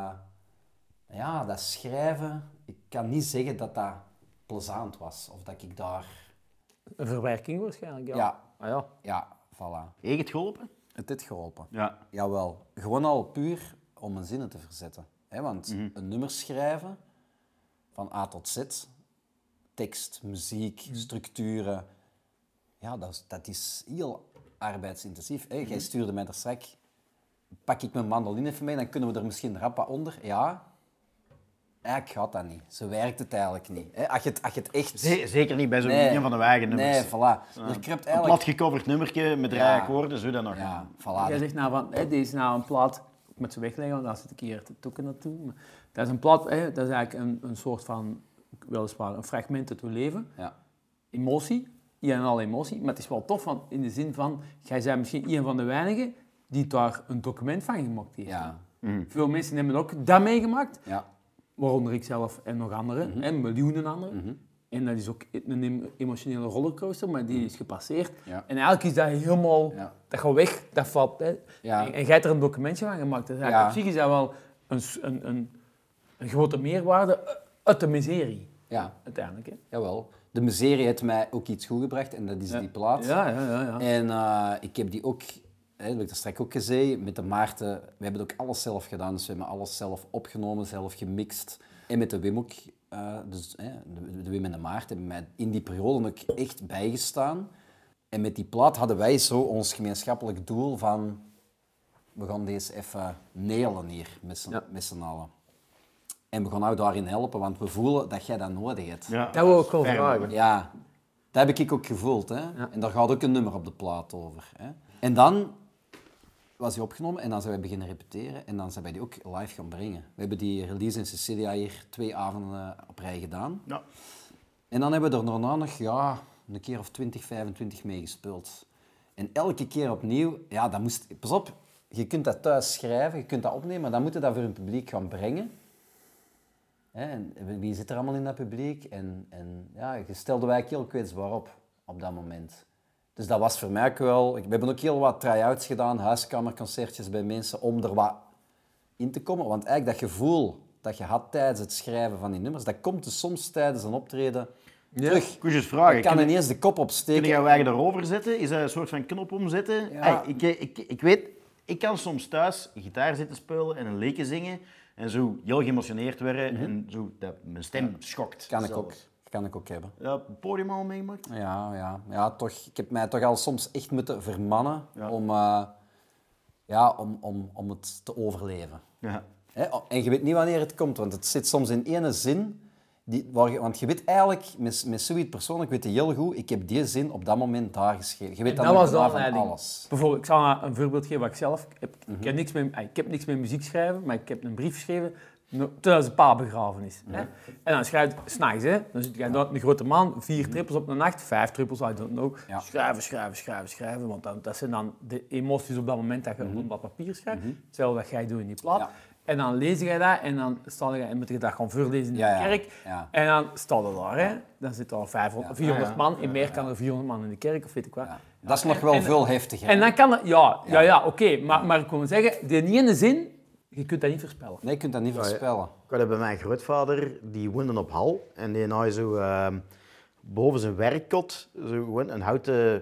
dat schrijven, ik kan niet zeggen dat dat plezant was, of dat ik daar... Een verwerking waarschijnlijk, ja. Ja. Ah, ja. Ja, voilà. Heeft het geholpen? Het heeft geholpen. Ja. Jawel. Gewoon al puur om mijn zinnen te verzetten. Want een nummer schrijven, van A tot Z, tekst, muziek, structuren, dat is heel arbeidsintensief. Jij stuurde mij daar straks, pak ik mijn mandoline even mee, dan kunnen we er misschien rap wat onder. Ja. Eigenlijk gaat dat niet. Zo werkt het eigenlijk niet. Als je het echt... Zeker niet bij zo'n een van de eigen nummers. Nee, voilà. Er kruipt eigenlijk... Een plat gecoverd nummertje met 3 akkoorden, zo dan nog. Ja, voilà. Jij zegt nou van, deze is nou een plaat, ik moet ze wegleggen, want daar zit ik hier te toeken naartoe. Maar dat is een plaat, dat is eigenlijk een soort van, weliswaar een fragment uit uw leven. Ja. Emotie, en al emotie, maar het is wel tof van, in de zin van, jij bent misschien een van de weinigen die daar een document van gemaakt heeft. Ja. Veel mensen hebben ook dat meegemaakt. Ja. Waaronder ik zelf en nog anderen, en miljoenen anderen. En dat is ook een emotionele rollercoaster, maar die is gepasseerd. Ja. En eigenlijk is dat helemaal, dat gaat weg, dat valt. Ja. En jij hebt er een documentje van gemaakt. Dus op zich is dat wel een grote meerwaarde uit de miserie. Ja. Uiteindelijk. Hè. Jawel. De miserie heeft mij ook iets goed gebracht en dat is die plaat. Ja. En ik heb die ook, dat heb ik er straks ook gezegd, met de Maarten, we hebben ook alles zelf gedaan. Dus we hebben alles zelf opgenomen, zelf gemixt. En met de Wim ook dus de Wim en de Maarten, hebben mij in die periode ook echt bijgestaan. En met die plaat hadden wij zo ons gemeenschappelijk doel van... We gaan deze even nailen hier met z'n allen. En we gaan jou daarin helpen, want we voelen dat jij dat nodig hebt. Ja. Dat wil ik wel vragen. Ja, dat heb ik ook gevoeld. Hè. Ja. En daar gaat ook een nummer op de plaat over. Hè. En dan was hij opgenomen en dan zijn wij beginnen repeteren. En dan zijn wij die ook live gaan brengen. We hebben die release in Cecilia hier 2 avonden op rij gedaan. Ja. En dan hebben we er daarna nog een keer of 20, 25 mee gespeeld. En elke keer opnieuw, dat moest... Pas op, je kunt dat thuis schrijven, je kunt dat opnemen, maar dan moet je dat voor een publiek gaan brengen. En wie zit er allemaal in dat publiek? En je stelde wij heel kwetsbaar op dat moment. Dus dat was voor mij ook wel... We hebben ook heel wat try-outs gedaan, huiskamerconcertjes bij mensen, om er wat in te komen. Want eigenlijk dat gevoel dat je had tijdens het schrijven van die nummers, dat komt dus soms tijdens een optreden terug. Ik eens vragen. Ik kan ineens de kop opsteken. Kun je wij erover zetten? Is dat een soort van knop omzetten? Ja. Ik weet, ik kan soms thuis gitaar zitten spelen en een liedje zingen en zo heel geëmotioneerd worden en zo dat mijn stem schokt. Kan ik ook hebben. Ja, podium al meegemaakt? Ja, toch. Ik heb mij toch al soms echt moeten vermannen om het te overleven. Ja. En je weet niet wanneer het komt, want het zit soms in ene zin. Want je weet eigenlijk, met zoiets persoonlijk weet je heel goed, ik heb die zin op dat moment daar geschreven. Je weet dan ook van alles. Bijvoorbeeld, ik zal een voorbeeld geven wat ik zelf heb. Ik heb niks met muziek schrijven, maar ik heb een brief geschreven toen zijn pa begraven is. Hè? En dan schrijf je 's nachts, dan zit je een grote man, 4 trippels op de nacht, 5 trippels, I don't know. Ja. Schrijven, want dat zijn dan de emoties op dat moment dat je op dat papier schrijft. Hetzelfde wat jij doet in die plaat. Ja. En dan lees je dat en dan moet je dat gaan voorlezen in de kerk. Ja. En dan staat er daar, hè. Dan zit er 400 man, in meer kan er 400 man in de kerk, of weet ik wat. Ja. Dat is nog wel veel heftiger. En dan kan het, oké. Maar ik kon zeggen, die ene zin, je kunt dat niet voorspellen. Nee, je kunt dat niet voorspellen. Ik had bij mijn grootvader, die woonde op Hal. En die had zo boven zijn werkkot zo gewoon een houten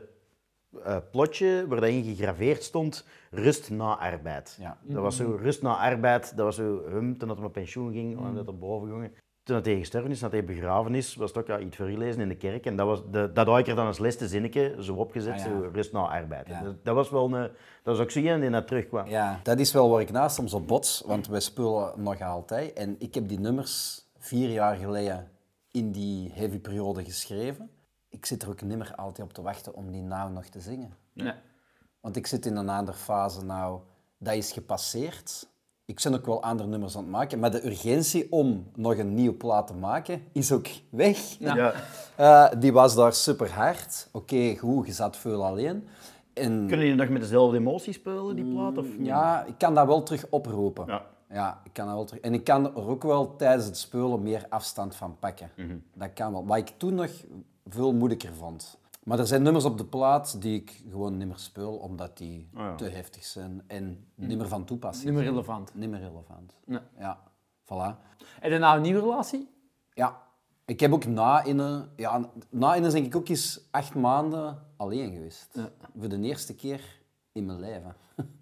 plotje waarin gegraveerd stond rust na arbeid. Ja. Dat was zo rust na arbeid. Dat was zo toen hij met pensioen ging, en dat er boven ging. Toen hij gestorven is, dat hij begraven is, was het ook iets voorgelezen in de kerk. En dat had ik er dan als laatste zinnetje zo opgezet, zo rust na arbeid. Ja. Dat was wel dat was ook zo iemand die naar terugkwam. Ja, dat is wel waar ik naast soms op bots, want wij spelen nog altijd. En ik heb die nummers 4 jaar geleden in die heavy periode geschreven. Ik zit er ook niet meer altijd op te wachten om die nou nog te zingen. Nee. Want ik zit in een andere fase nou, dat is gepasseerd. Ik ben ook wel andere nummers aan het maken, maar de urgentie om nog een nieuwe plaat te maken is ook weg. Ja. Die was daar super hard. Oké, goed, je zat veel alleen. En, kunnen jullie nog met dezelfde emoties spelen, die plaat? Of ja, ik kan dat wel terug oproepen. Ja, ik kan dat wel terug. En ik kan er ook wel tijdens het spelen meer afstand van pakken. Dat kan wel. Wat ik toen nog veel moeilijker vond. Maar er zijn nummers op de plaat die ik gewoon niet meer speel, omdat die te heftig zijn en niet meer van toepassing. Niet meer relevant. Niet meer relevant. Nee. Ja, voilà. En dan nou een nieuwe relatie? Ja. Ik heb ook na Inne denk ik ook eens 8 maanden alleen geweest. Ja. Voor de eerste keer in mijn leven.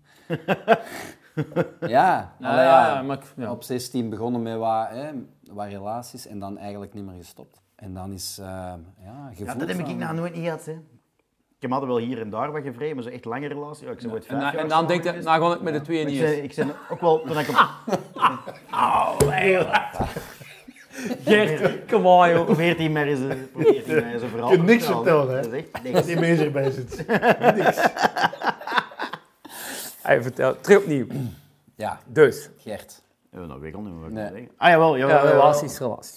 Op 16 begonnen met wat relaties en dan eigenlijk niet meer gestopt. En dan is gevoel. Dat heb ik nou nooit niet gehad, hè. Ik heb altijd wel hier en daar wat gevreden, maar zo echt lange relatie. Ik ooit 5 jaar en dan denk je, nou ga ik met de 2 niet eens. Ik ben ook wel, toen ik op... Gert, come on, joh. Probeert hij maar eens een verhaal. Je kunt niks vertellen, hè. Dat is echt niks. Dat die mensen erbij zit. Niks. Hij vertelt, terug opnieuw. Ja. Dus. Gert. Dat weet ik al niet meer wat ik Nee. moet zeggen. Ah, jawel. Relaties.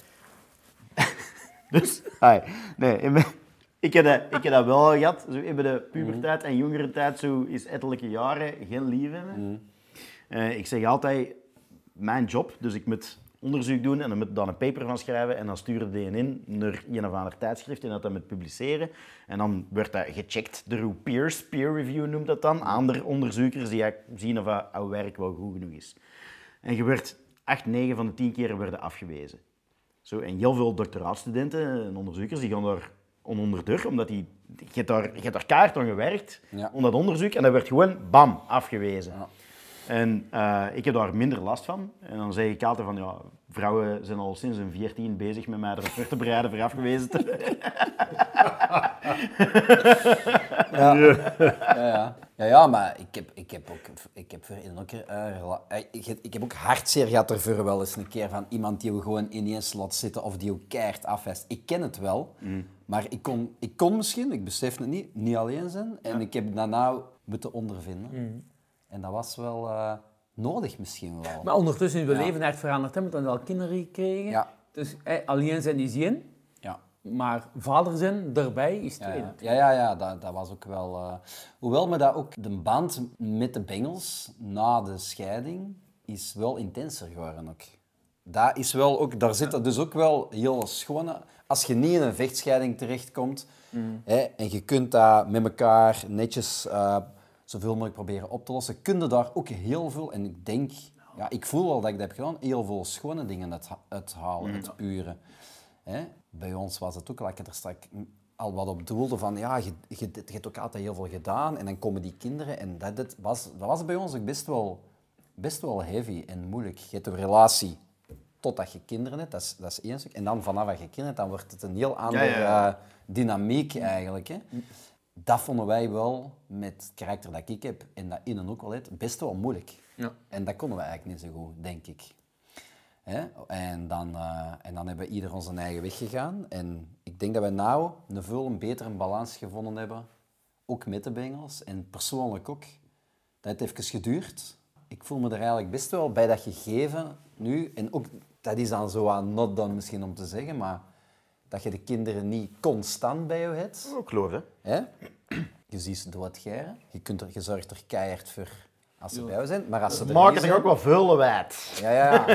Dus, ik heb dat wel gehad. Zo in de puberteit en jongere tijd, zo is ettelijke jaren geen liefde meer. Ik zeg altijd, mijn job, dus ik moet onderzoek doen en dan moet dan een paper van schrijven en dan sturen die in naar een of ander tijdschrift en dat moet publiceren. En dan wordt dat gecheckt door peers, peer review noemt dat dan, andere onderzoekers die zien of jouw werk wel goed genoeg is. En je wordt 8, 9 van de 10 keer worden afgewezen. Zo, en heel veel doctoraatstudenten en onderzoekers die gaan daar onderdoor, omdat je hebt daar kaart aan gewerkt, om dat onderzoek, en dat werd gewoon, bam, afgewezen. Ja. En ik heb daar minder last van. En dan zeg ik altijd van, ja, vrouwen zijn al sinds hun 14 bezig met mij erop voor te bereiden voor afgewezen te Ja, maar ik heb ook hartzeer gehad ervoor wel eens een keer van iemand die we gewoon ineens laat zitten of die ook keihard afwijst. Ik ken het wel, maar ik kon misschien, ik besef het niet alleen zijn. En ik heb dat nou moeten ondervinden. En dat was wel nodig misschien wel. Maar ondertussen is het leven echt veranderd. Hè? We hebben al kinderen gekregen. Ja. Dus alleen zijn die zin. Ja. Maar vader zijn erbij is het tweede. Ja, dat was ook wel... hoewel me dat ook... De band met de Bengels na de scheiding is wel intenser geworden ook. Dat is wel ook... Daar zitten dus ook wel heel schone... Als je niet in een vechtscheiding terechtkomt en je kunt dat met elkaar netjes zoveel mogelijk proberen op te lossen, kun je daar ook heel veel... En ik denk... Ja, ik voel wel dat ik dat heb gedaan. Heel veel schone dingen uithalen, het pure. Bij ons was het ook, like ik er straks al wat op doelde, van ja, je hebt ook altijd heel veel gedaan en dan komen die kinderen en dat was bij ons ook best wel heavy en moeilijk. Je hebt een relatie totdat je kinderen hebt, dat is één stuk. En dan vanaf dat je kinderen hebt, dan wordt het een heel andere dynamiek eigenlijk. Hè. Dat vonden wij wel, met het karakter dat ik heb en dat Innen ook wel heeft, best wel moeilijk. Ja. En dat konden we eigenlijk niet zo goed, denk ik. En dan hebben we ieder onze eigen weg gegaan. En ik denk dat we nou een betere balans gevonden hebben. Ook met de Bengels. En persoonlijk ook. Dat heeft even geduurd. Ik voel me er eigenlijk best wel bij dat gegeven nu. En ook, dat is dan zo aan not done misschien om te zeggen, maar dat je de kinderen niet constant bij je hebt. Ik geloof, hè? Je ziet ze doodgeren. Je zorgt er keihard voor als ze bij jou zijn. Maar als ze er maken niet er zijn... ook wel veel wijd. Ja.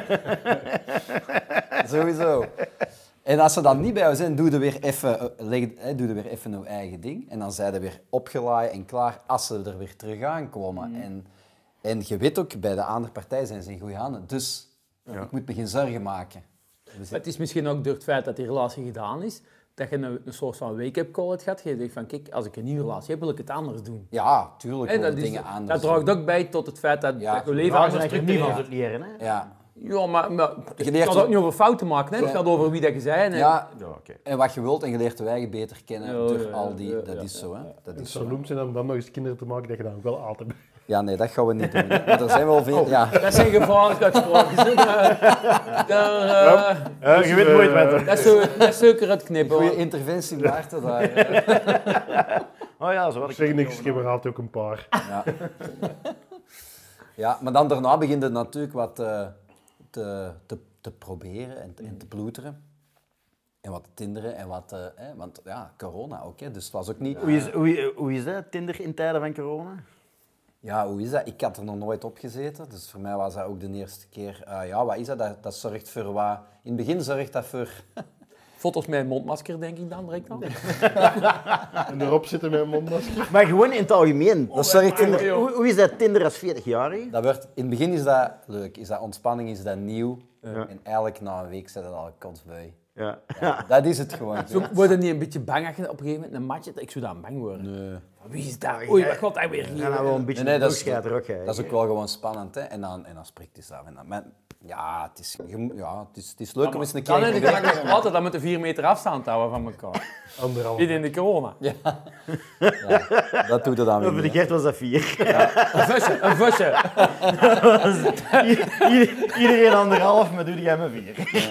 Sowieso. En als ze dan niet bij jou zijn, doe je weer even jouw eigen ding. En dan zijn ze weer opgelaaid en klaar als ze er weer terug aankomen. En je weet ook, bij de andere partij zijn ze in goede handen. Dus ik moet me geen zorgen maken. Dus Het is misschien ook door het feit dat die relatie gedaan is, dat je een soort van wake-up call hebt gehad. Je zegt van, kijk, als ik een nieuwe relatie heb, wil ik het anders doen. ja, tuurlijk En worden dat, dingen anders. dat draagt ook bij tot het feit dat je leven Daar anders zijn niet van structureert. het leren, hè? Ja. Ja, maar Je leert het gaat ook- ook niet over fouten maken. Hè? Het gaat over wie dat je zei. Ja, Ja, oké. en wat je wilt en je leert je eigen beter kennen Ja, door ja, al die... ja, Dat ja, is zo, hè. Dat En is zo. saloon zijn om dan nog eens kinderen te maken, dat je dan ook wel altijd... Ja, nee, dat gaan we niet doen. Hè. Want er zijn wel veel... Ja. Dat zijn gevaarlijke uitspraken. Je weet nooit wat. Dat is zeker het knippen. Goeie hoor. interventie, Maarten. Daar. Oh ja, zo had Ik zeg niks, ik heb er altijd ook een paar. Ja. Ja, maar dan daarna begint het natuurlijk wat te proberen en te ploeteren. En wat te tinderen en wat... want ja, corona ook, hè. Dus het was ook niet... Hoe is dat, Tinder in tijden van corona? Ja, hoe is dat? Ik had er nog nooit op gezeten, dus voor mij was dat ook de eerste keer. Wat is dat? Dat zorgt voor wat... In het begin zorgt dat voor... Foto's met een mondmasker, denk ik dan, direct al. En erop zitten met een mondmasker. Maar gewoon in het algemeen. Dat zorgt voor... Hoe is dat Tinder als 40-jarige? In het begin is dat leuk, is dat ontspanning, is dat nieuw. En eigenlijk na een week zit het al kotsbui. Ja. Dat is het gewoon. Zo, word je niet een beetje bang als je op een gegeven moment een match... Ik zou dan bang worden. Nee. Wie is dat? Oei, wat gaat hij weer Ja, hier? nou wel een beetje Nee, dat is- er ook, hè. Dat is ook wel gewoon spannend, hè. En dan spreekt hij af. En dan, maar, ja, het is leuk om eens een keer... Dan heb ik eigenlijk altijd dat met de 4 meter afstand houden van elkaar. Anderhalf. Niet in de corona. Ja, dat doet het dan weer Voor de niet, hè. Gert was dat 4. Een vusje. Iedereen 1,5, maar doe jij maar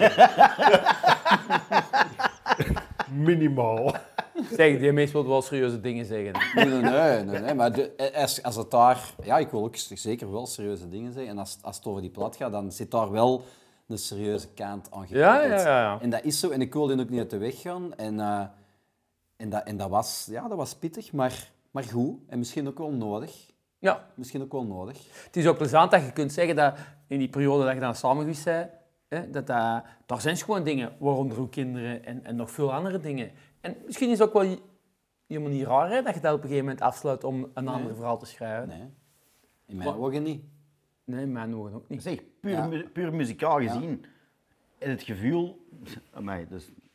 4. Minimaal. Zeg, die meest wil wel serieuze dingen zeggen. Nee. Maar als het daar... Ja, ik wil ook zeker wel serieuze dingen zeggen. En als het over die plat gaat, dan zit daar wel een serieuze kant aan gekoppeld. Ja. En dat is zo. En ik wil die ook niet uit de weg gaan. En dat was pittig, maar goed. En misschien ook wel nodig. Ja. Misschien ook wel nodig. Het is ook plezant dat je kunt zeggen dat in die periode dat je dan samen geweest bent, daar zijn gewoon dingen, waaronder ook kinderen en nog veel andere dingen. En misschien is het ook wel helemaal niet raar hè, dat je dat op een gegeven moment afsluit om een ander verhaal te schrijven. Nee. In mijn ogen niet. Nee, in mijn ogen ook niet. Zeg, puur muzikaal gezien, en het gevoel... Amai, dat is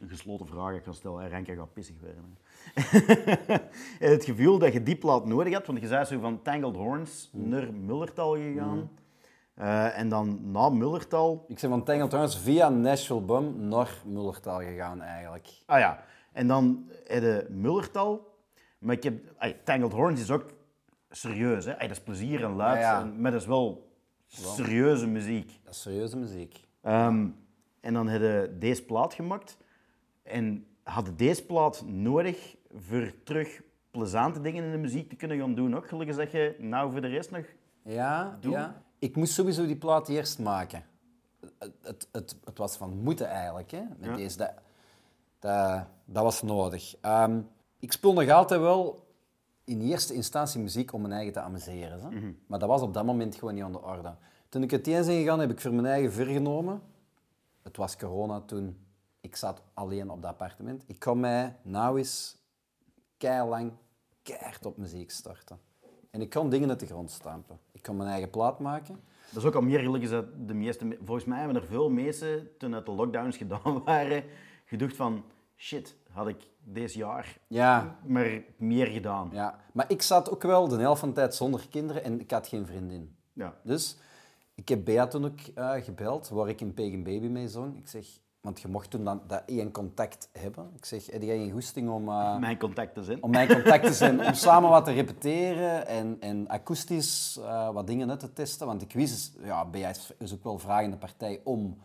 een gesloten vraag dat ik ga stellen. Hè. Renke gaat pissig werden. En het gevoel dat je die plaat nodig had, want je zei zo van Tangled Horns naar Mullertal gegaan. En dan na Mullertal... Ik ben van Tangled Horns via Nashville Bum naar Mullertal gegaan eigenlijk. Ah ja, en dan heb je Mullertal. Maar Tangled Horns is ook serieus. Hè? Dat is plezier en luid, Ja. maar dat is wel serieuze muziek. Dat is serieuze muziek. En dan heb je deze plaat gemaakt. En had je deze plaat nodig voor terug plezante dingen in de muziek te kunnen gaan doen ook? Gelukkig zeg je, nou voor de rest nog... Ja, Doe. ja. Ik moest sowieso die plaat eerst maken. Het was van moeten eigenlijk, hè, met Ja. deze. Dat was nodig. Ik speel nog altijd wel in eerste instantie muziek om mijn eigen te amuseren. Hè. Maar dat was op dat moment gewoon niet aan de orde. Toen ik het eens ingegaan heb ik voor mijn eigen ver genomen. Het was corona toen. Ik zat alleen op dat appartement. Ik kon mij nou eens keilang keihard op muziek starten. En ik kon dingen uit de grond stampen. Ik kon mijn eigen plaat maken. Dat is ook al meer gelukkig dat de meeste... Volgens mij hebben er veel mensen, toen het de lockdowns gedaan waren, gedacht van, shit, had ik deze jaar Ja, maar meer gedaan. ja. Maar ik zat ook wel de helft van de tijd zonder kinderen en ik had geen vriendin. Ja. Dus ik heb Bea toen ook gebeld, waar ik in Pagan Baby mee zong. Ik zeg, want je mocht toen dat één contact hebben. Ik zeg, heb jij geen goesting om... Mijn contacten zijn. Om mijn contact te zijn, om samen wat te repeteren en akoestisch wat dingen uit te testen. Want ik wist, ja, Bea is ook wel vragende partij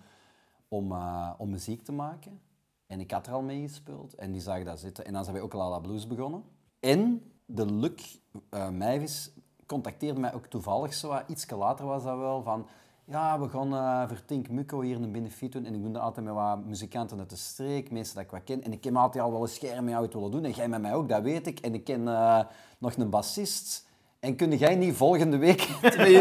om muziek te maken. En ik had er al mee gespeeld en die zag dat zitten. En dan zijn we ook al à la blues begonnen. En de Luc Meijvis contacteerde mij ook toevallig zo, iets later was dat wel, van... Ja, we gaan voor Tink Mukko hier een benefiet doen. En ik doe dat altijd met wat muzikanten uit de streek, mensen dat ik wat ken. En ik heb altijd al wel eens scherm met jou het willen doen. En jij met mij ook, dat weet ik. En ik ken nog een bassist. En kun jij niet volgende week 2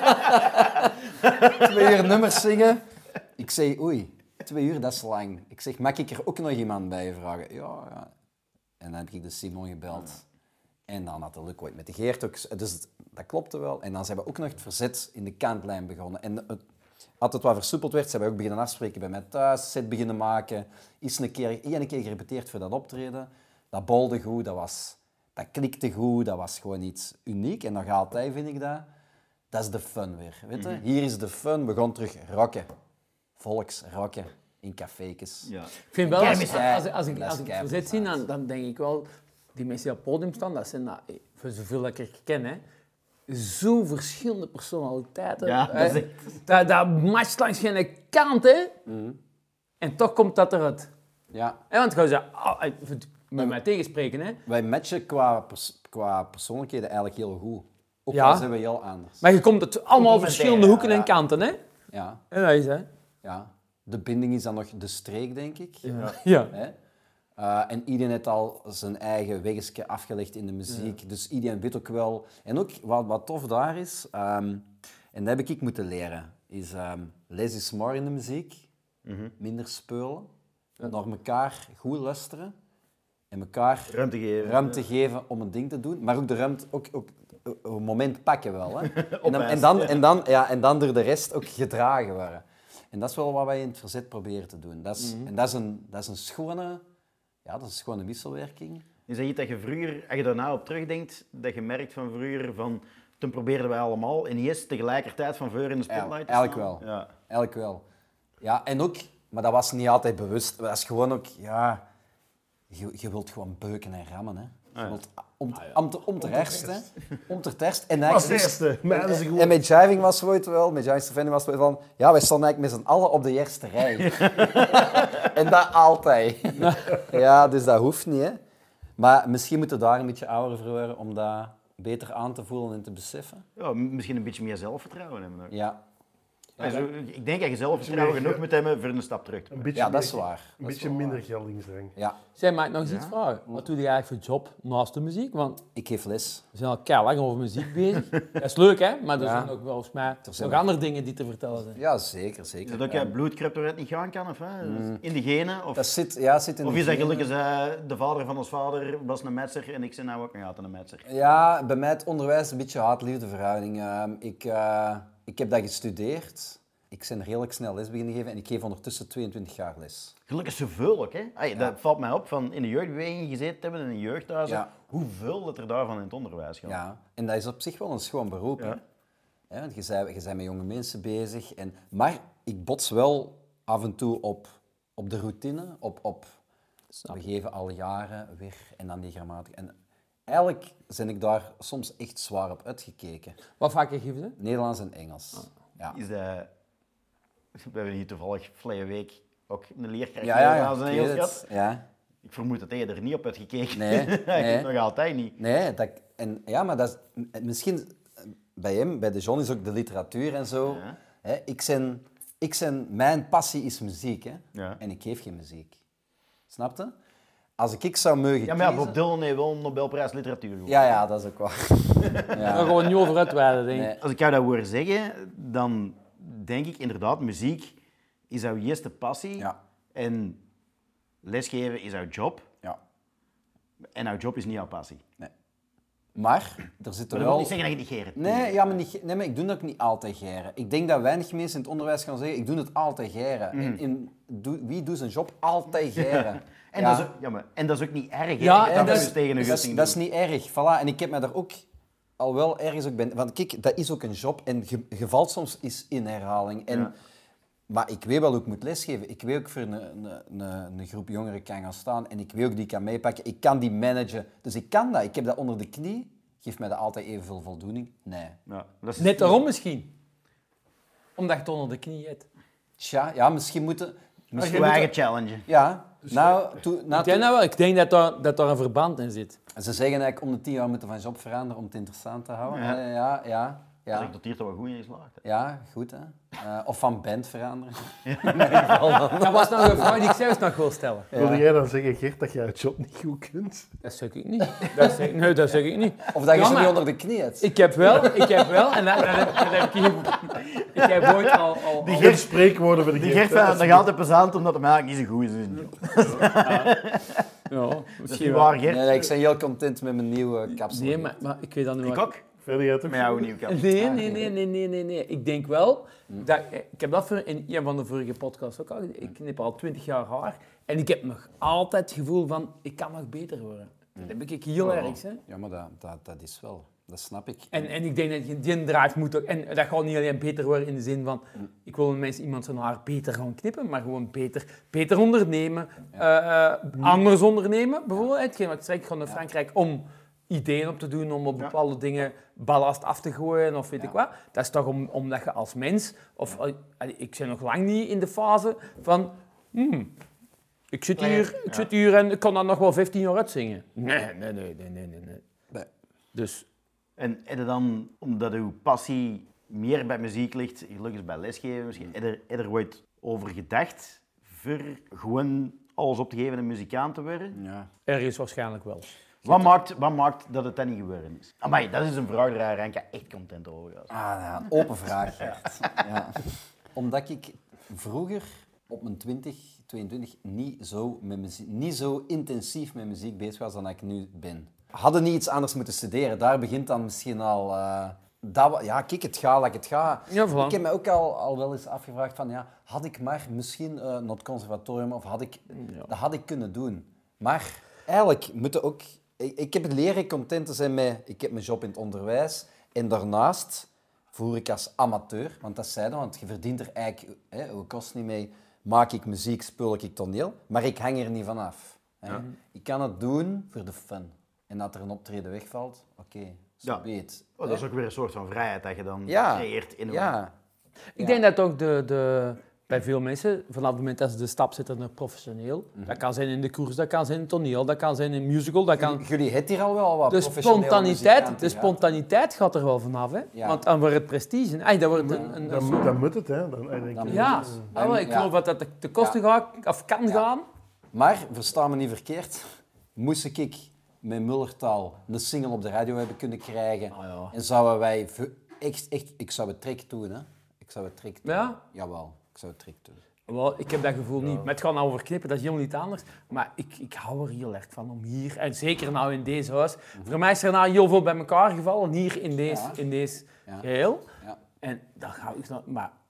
uur nummers zingen? Ik zei, oei, 2 uur, dat is lang. Ik zeg, mag ik er ook nog iemand bij vragen? Ja, ja. En dan heb ik de Simon gebeld. En dan had de Luc ooit met de Geert ook. Dus dat klopte wel. En dan zijn we ook nog het verzet in de kantlijn begonnen. En als het wat versoepeld werd, zijn we ook beginnen afspreken bij mij thuis. Set beginnen maken. Één keer gerepeteerd voor dat optreden. Dat bolde goed, dat klikte goed. Dat was gewoon iets uniek. En nog altijd vind ik dat. Dat is de fun weer. Weet je? Hier is de fun. We gaan terug rocken. Volksrocken in cafékes. Ja. Ik vind wel, als ik Dat is het verzet zie, dan denk ik wel... Die mensen die op het podium staan, dat zijn, voor zoveel dat ik ken, hè, zo verschillende personaliteiten. Ja, dat is Dat matcht langs geen kant, hè. En toch komt dat eruit. Ja. Want gaan ze met mij tegenspreken, hè. Wij matchen qua persoonlijkheden eigenlijk heel goed. Ook Ja. al zijn we heel anders. Maar je komt het allemaal verschillende hoeken en kanten, hè. Ja, En dat is, hè. ja. De binding is dan nog de streek, denk ik. Ja. Hè? En iedereen heeft al zijn eigen weggesje afgelegd in de muziek. Dus iedereen weet ook wel... En ook, wat tof daar is, en dat heb ik moeten leren, is less is more in de muziek. Minder speulen. Naar elkaar goed luisteren. En elkaar ruimte geven om een ding te doen. Maar ook de ruimte... Ook een moment pakken wel. Hè? en dan door de rest ook gedragen worden. En dat is wel wat wij in het verzet proberen te doen. En dat is een schone... Ja, dat is een schone wisselwerking. Is dat iets dat je vroeger, als je daarna op terugdenkt, dat je merkt van vroeger, van toen probeerden wij allemaal en eerst tegelijkertijd van voor in de spotlight te Eigenlijk staan? wel. Ja. Eigenlijk wel. Ja, en ook... Maar dat was niet altijd bewust. Dat is gewoon ook... Ja, je wilt gewoon beuken en rammen, hè. Je wilt om te hersten. Om te tersten. En Als eerste. En met jiving was het ooit wel, met Jiving Stefani was het ooit van, ja, wij stonden eigenlijk met z'n allen op de eerste rij. En dat altijd. Ja, dus dat hoeft niet, hè. Maar misschien moeten we daar een beetje ouder voor worden om dat beter aan te voelen en te beseffen. Ja, misschien een beetje meer zelfvertrouwen hebben. Ook. Ja. Also, ik denk dat je zelfvertrouwen genoeg moet hebben voor een stap terug te Een maken. beetje Ja, dat is meer- waar. Een beetje minder geldingsdrang. Ja, Zeg, mag ik nog eens iets vragen? Wat doe je eigenlijk voor job naast de muziek? Want ik geef les. we zijn al keilang over muziek bezig. Dat is leuk, hè? Maar er zijn ook wel volgens mij zijn nog andere dingen die te vertellen zijn. Ja, zeker, Is zeker. dat ook bloedcrypt waar het niet gaan kan? Of, hè? In de genen? Of Zit in is de dat genen. gelukkig de vader van ons vader was een metser en ik ben nou ook een metser? Ja, bij mij het onderwijs een beetje haat-liefde verhouding. Ik heb dat gestudeerd. ik ben redelijk snel les beginnen geven en ik geef ondertussen 22 jaar les. Gelukkig zoveel ook, hè? Dat valt mij op, van in de jeugdbeweging gezeten hebben, in een jeugdhuis, hoeveel dat er daarvan in het onderwijs gaat. Ja, en dat is op zich wel een schoon beroep. Ja. Hè? Want je bent met jonge mensen bezig. Maar ik bots wel af en toe op de routine, we geven al jaren weer en dan die grammatica. En eigenlijk ben ik daar soms echt zwaar op uitgekeken. Wat vaker geven ze? Nederlands en Engels. Ja. Is dat... We hebben hier toevallig verleden week ook een leerkracht Ja, Nederlands en ik Engels weet gehad. het. Ja. Ik vermoed dat hij er niet op heeft gekeken. Nee. Nog altijd niet. Nee, maar dat is, misschien bij hem, bij de John, is ook de literatuur en zo. Ja. Hè, mijn passie is muziek, hè? Ja. En ik geef geen muziek. Snap je? Als ik zou mogen Ja, maar ja, kiezen... Bob Dylan heeft wel een Nobelprijs literatuur gewonnen. Ja, dat is ook waar. Daar gewoon niet over uitweiden, denk ik. Nee. Als ik jou dat hoor zeggen, dan denk ik inderdaad, muziek is jouw eerste passie. Ja. En lesgeven is jouw job. Ja. En jouw job is niet jouw passie. Maar er zitten Maar dat wel... wil niet zeggen dat je niet geert. Nee, maar ik doe dat ook niet altijd geren. Ik denk dat weinig mensen in het onderwijs gaan zeggen, ik doe het altijd geren. Wie doet zijn job altijd geren? En, dat is ook, en dat is ook niet erg, hè? Ja, dat en je dat dus tegen een gutting Dat is doet. niet erg, voilà. En ik heb me daar ook al wel ergens ook bij... Want kijk, dat is ook een job en je valt soms eens in herhaling. En, Ja. Maar ik weet wel hoe ik moet lesgeven. Ik weet ook voor een groep jongeren kan gaan staan en ik weet ook die kan meepakken. Ik kan die managen. Dus ik kan dat. Ik heb dat onder de knie. Geeft mij dat altijd evenveel voldoening? Nee. Ja, dat is Net daarom misschien. Omdat je het onder de knie hebt. Tja, ja, misschien moeten... je eigen challenge. Ja. Ik denk dat daar een verband in zit. Ze zeggen eigenlijk om de 10 jaar moeten van job veranderen om het interessant te houden. Ja. Ja. Dat ik tot hier toch wel goed in geslaagd heb. Ja, goed hè. Of van band veranderen. Dat was nou een vraag die ik zelfs nog wil stellen. Wilde jij dan zeggen, Gert, dat jij het job niet goed kunt? Dat zeg ik niet. Dat zeg ik niet. Of dat je Ja, ze maar niet onder de knie hebt. Ik heb wel, en dat heb ik hier... Ik heb ooit al Geen spreekwoorden voor de Die Gert. Gert vindt het nog altijd plezant, omdat hem eigenlijk niet zo goed is in zijn job. ja, Dat is misschien niet wel. waar, Gert. Nee, ik ben heel content met mijn nieuwe kapsel. Nee, maar ik weet dat nu Ik ook. Verder jij toch? Met jouw nieuwe kap. Nee. Ik denk wel, dat, ik heb dat in een van de vorige podcasts ook al gezegd, ik knip al 20 jaar haar en ik heb nog altijd het gevoel van, ik kan nog beter worden. Dat heb ik heel erg. Hè? Ja, maar dat is wel. Dat snap ik. En ik denk dat je die drive moet ook, en dat gaat niet alleen beter worden in de zin van, ik wil iemand zijn haar beter gaan knippen, maar gewoon beter ondernemen, anders ondernemen. Bijvoorbeeld, hetgeen wat ik zeg, ik ga naar Frankrijk om ideeën op te doen, om op bepaalde dingen ballast af te gooien of weet ik wat. Dat is toch omdat je als mens, of ik ben nog lang niet in de fase van, ik zit hier en ik kan dan nog wel 15 jaar uitzingen. Nee. Dus... En heb je dan, omdat uw passie meer bij muziek ligt, gelukkig bij lesgeven misschien, heb je er ooit over gedacht voor gewoon alles op te geven en muzikant te worden? Ja. Ergens waarschijnlijk wel. Wat maakt dat het dan niet geworden is? Amai, dat is een vraag waar Renke echt content over gaat. Ja, een open vraag, Gert. Ja. Omdat ik vroeger op mijn 22 niet zo intensief met muziek bezig was dan ik nu ben. Hadden niet iets anders moeten studeren, daar begint dan misschien al... kijk, het gaat, like het gaat. Ja, voilà. Ik heb me ook al wel eens afgevraagd van, had ik maar misschien naar het conservatorium, of dat had ik kunnen doen. Maar eigenlijk moeten ook... Ik heb het leren content te zijn met... Ik heb mijn job in het onderwijs en daarnaast voer ik als amateur, want dat zei dan, want je verdient er eigenlijk... je kost niet mee, maak ik muziek, speel ik toneel, maar ik hang er niet vanaf. Ja. Ik kan het doen voor de fun. En dat er een optreden wegvalt, oké, zo weet. Dat is ook weer een soort van vrijheid dat je dan creëert in een... Ja. Ik denk dat ook bij veel mensen, vanaf het moment dat ze de stap zetten naar professioneel, dat kan zijn in de koers, dat kan zijn in toneel, dat kan zijn in musical, dat kan... Jullie hebben hier al wel wat De professionele muzikanten gehad. spontaniteit gaat er wel vanaf, hè? Ja. Want dan wordt het prestige. Dat wordt een Dan moet het, hè. ja, ik geloof dat dat de kosten gaat, of kan gaan. Maar, versta me niet verkeerd, moest ik met Mullertaal een single op de radio hebben kunnen krijgen, en zouden wij echt, ik zou het trick doen, hè. Ik zou het trick doen. Ja? Jawel, ik zou het trick doen. Wel, ik heb dat gevoel niet. Maar het gaat nou over knippen, dat is helemaal niet anders. Maar ik hou er heel erg van om hier, en zeker nou in deze huis. Voor mij is er nou heel veel bij elkaar gevallen, hier in deze geheel. Ja. En dan ga ik maar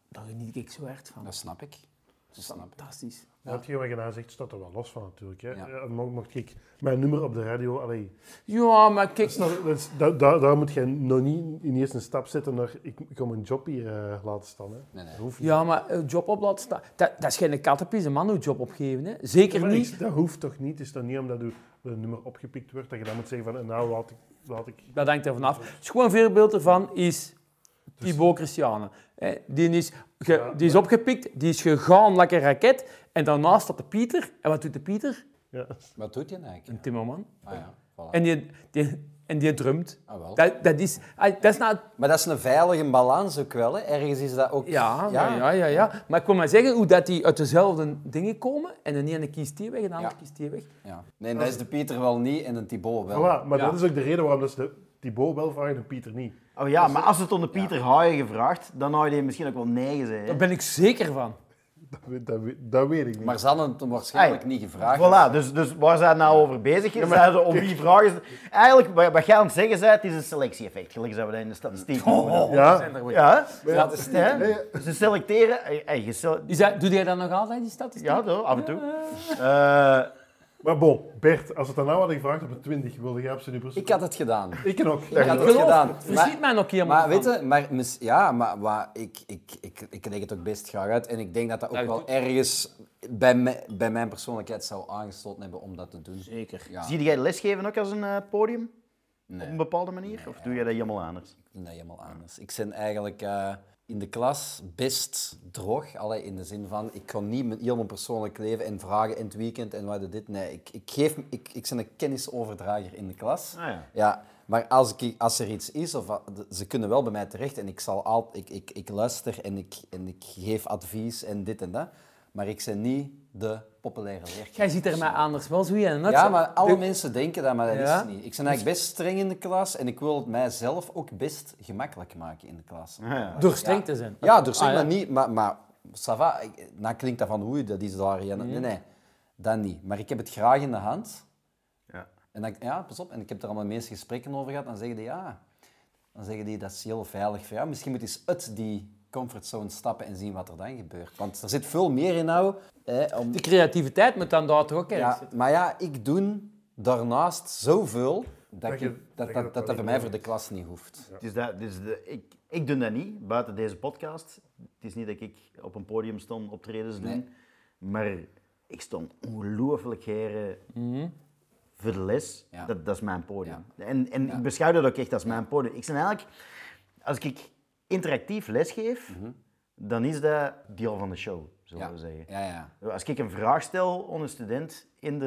Daar geniet ik zo hard van. Dat snap ik. Dat snap ik. Fantastisch. Ja. Hetgeen wat je nou zegt, staat er wel los van natuurlijk. Hè. Ja. Mocht ik mijn nummer op de radio... Allee, Ja, maar kijk... daar moet je nog niet in eerst een stap zetten naar... Ik kom een job hier laten staan. Hè. Nee. Dat hoeft niet. Ja, maar een job op laten staan... Dat is geen kattenpies, een man een job opgeven. Hè. Zeker Maar niet. dat hoeft toch niet? Het is toch niet omdat een nummer opgepikt wordt, dat je dan moet zeggen van... Nou, laat ik... Dat hangt er vanaf. Het gewoon een voorbeeld ervan is Thibaut Christiane. Die is opgepikt, die is gegaan like een raket. En daarnaast staat de Pieter. En wat doet de Pieter? Ja. Wat doet je eigenlijk? Een timmerman. Ah ja, voilà. En die drumt. Ah, wel. Dat is nou... Maar dat is een veilige balans ook wel. Hè. Ergens is dat ook... Ja. Maar ik wil maar zeggen hoe dat die uit dezelfde dingen komen. En de ene kiest die weg en de andere kiest die weg. Ja. Nee, dat is de Pieter wel niet en de Thibaut wel. Voilà, maar Ja. dat is ook de reden waarom dat ze Thibaut wel vragen en Pieter niet. Oh ja, maar als het onder Pieter Haaien gevraagd, dan had je misschien ook wel nee gezegd. Daar Hè? ben ik zeker van. Dat weet ik niet. Maar ze hadden het hem waarschijnlijk niet gevraagd. Voilà, dus waar zijn nou over bezig? Zijn ze om wie vragen ze... Eigenlijk, wat jij aan het zeggen bent, het is een selectie-effect. Gelukkig zijn we dat in de statistiek noemen. Ja, Ja, Statistieken. hè? Ze selecteren... Doe jij dat nog altijd, die statistiek? Ja, af en toe. maar bon, Bert, als het dan nou had gevraagd op een 20, wilde jij op zijn nummers? Ik had het gedaan. Ik ook. Ik had het gedaan. Verschiet mij nog een keer. Maar weet je, maar ik leg het ook best graag uit. En ik denk dat dat ook wel ergens bij mijn persoonlijkheid zou aangesloten hebben om dat te doen. Zeker. Ja. Zie jij lesgeven ook als een podium? Nee. Op een bepaalde manier? Of doe je dat helemaal anders? Ik vind dat helemaal anders. Ik ben eigenlijk in de klas best droog. Allee, in de zin van, ik ga niet heel mijn persoonlijk leven en vragen in het weekend en wat dit. Nee, ik ben een kennisoverdrager in de klas. Ah, ja. Ja, maar als er iets is, of ze kunnen wel bij mij terecht en ik luister en ik geef advies en dit en dat. Maar ik ben niet de populaire leerkracht. Jij ziet er mij anders wel zo in. Ja, maar alle mensen denken dat, maar dat Ja. is niet. Ik ben eigenlijk best streng in de klas en ik wil het mijzelf ook best gemakkelijk maken in de klas. Door streng te zijn. Ja, door streng, Ah, ja. maar niet... Maar ça va, nou klinkt dat van, oei, dat is daar... Ja, nee, dat niet. Maar ik heb het graag in de hand. Ja. En dan, ja, pas op, en ik heb er al met mensen gesprekken over gehad, dan zeggen die, ja... Dan zeggen die, dat is heel veilig. Van, ja, misschien moet je eens uit die comfortzone stappen en zien wat er dan gebeurt. Want er zit veel meer in nou. Om... De creativiteit moet dan daar toch ook in Ja, zitten. maar ja, ik doe daarnaast zoveel dat Dat dat voor mij voor de klas niet hoeft. Ik doe dat niet, buiten deze podcast. Het is niet dat ik op een podium stond optredens doen. Nee. Maar ik stond ongelooflijk heren voor de les. Ja. Dat is mijn podium. Ja. En ik beschouw dat ook echt als mijn podium. Ik ben eigenlijk, als ik interactief lesgeef, dan is dat deel van de show, zullen we zeggen. Ja. Als ik een vraag stel aan een student in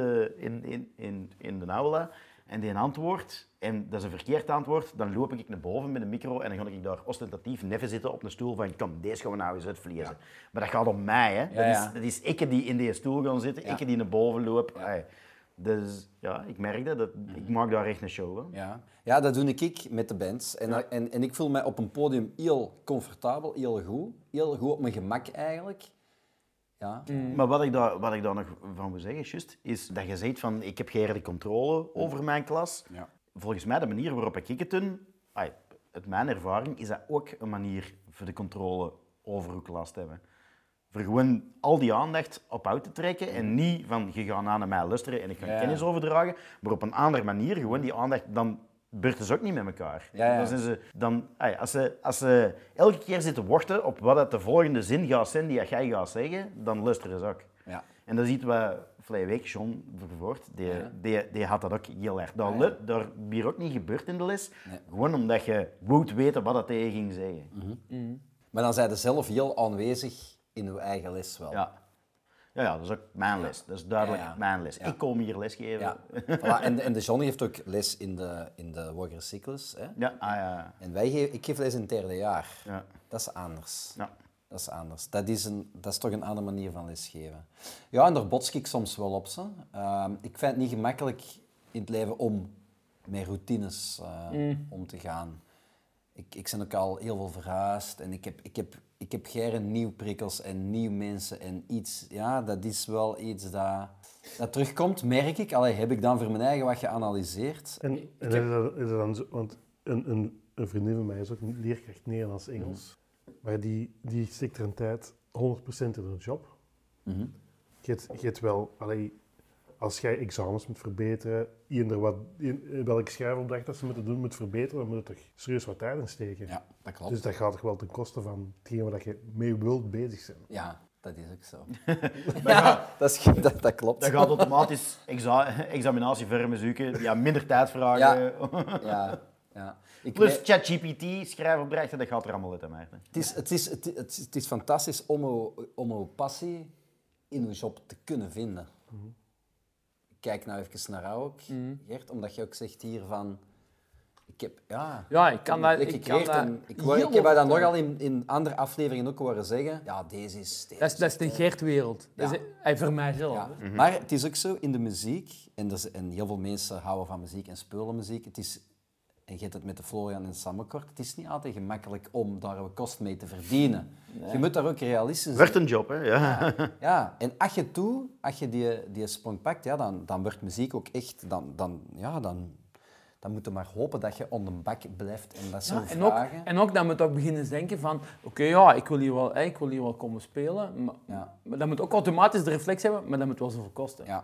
de aula en die een antwoord, en dat is een verkeerd antwoord, dan loop ik naar boven met een micro en dan ga ik daar ostentatief neven zitten op een stoel van kom, deze gaan we nou eens uitvlezen. Ja. Maar dat gaat om mij, hè. Ja. Dat is ik die in die stoel gaan zitten, ik die naar boven loop. Ja. Dus ja, ik merk dat. Ik maak daar echt een show. Hè. Ja, dat doe ik met de bands. En ik voel mij op een podium heel comfortabel, heel goed op mijn gemak eigenlijk. Ja. Maar wat ik daar nog van wil zeggen, just, is dat je zegt van ik heb geen de controle over mijn klas. Ja. Volgens mij de manier waarop ik het doe, uit mijn ervaring, is dat ook een manier voor de controle over uw klas te hebben. Voor gewoon al die aandacht op uit te trekken en niet van je gaat naar mij luisteren en ik ga kennis overdragen, maar op een andere manier gewoon die aandacht, dan beurten ze ook niet met elkaar. Ja. Dan zijn als ze elke keer zitten wachten op wat het de volgende zin gaat zijn die jij gaat zeggen, dan luisteren ze ook. Ja. En dat ziet we vorige week, John Vervoort, die had dat ook heel erg. Dat hier ook niet gebeurd in de les, gewoon omdat je wou weten wat dat tegen ging zeggen. Maar dan zijn ze zelf heel aanwezig in uw eigen les wel. Ja, dat is ook mijn les. Dat is duidelijk mijn les. Ja. Ik kom hier lesgeven. Ja. Voilà. En de Johnny heeft ook les in de hogere cyclus. Hè? Ja. En ik geef les in het derde jaar. Ja. Dat is anders. Ja. Dat is anders. Dat is toch een andere manier van lesgeven. Ja, en daar bots ik soms wel op. Ze. Ik vind het niet gemakkelijk in het leven om met routines om te gaan. Ik ben ook al heel veel verhuisd en ik heb graag nieuwe prikkels en nieuwe mensen en iets. Ja, dat is wel iets dat terugkomt, merk ik. Allee, heb ik dan voor mijn eigen wat geanalyseerd. En is het dan zo, want een vriendin van mij is ook leerkracht Nederlands-Engels. Maar die steekt er een tijd 100% in een job. Je hebt wel, als jij examens moet verbeteren, welke schrijfopdracht dat ze moeten doen moet verbeteren, dan moet je toch serieus wat tijd in steken. Ja, dat klopt. Dus dat gaat toch wel ten koste van hetgeen waar je mee wilt bezig zijn. Ja, dat is ook zo. Ja, Dat klopt. dat gaat automatisch examinatievormen zoeken, ja, minder tijd vragen. Ja. Plus ChatGPT, schrijfopdrachten, dat gaat er allemaal uit, Maarten. Het is fantastisch om uw passie in uw job te kunnen vinden. Kijk nou even naar jou ook, Gert, omdat je ook zegt hier van... Ik heb dat nogal in andere afleveringen ook horen zeggen. Ja, deze is... Dat is de Gert-wereld. Ja. Voor mijzelf. Ja. Maar het is ook zo, in de muziek, en heel veel mensen houden van muziek en spelen muziek, en je hebt het met de Florian en Sammenkort, het is niet altijd gemakkelijk om daar een kost mee te verdienen. Nee. Je moet daar ook realistisch zijn. Wordt een job, hè? Ja. En als je die sprong pakt, dan wordt muziek ook echt... Dan moet je maar hopen dat je onder de bak blijft en dat soort vragen. En ook, dan moet je ook beginnen denken van... Oké, ik wil hier wel komen spelen. Maar dat moet ook automatisch de reflex hebben, maar dat moet wel zoveel kosten. Ja.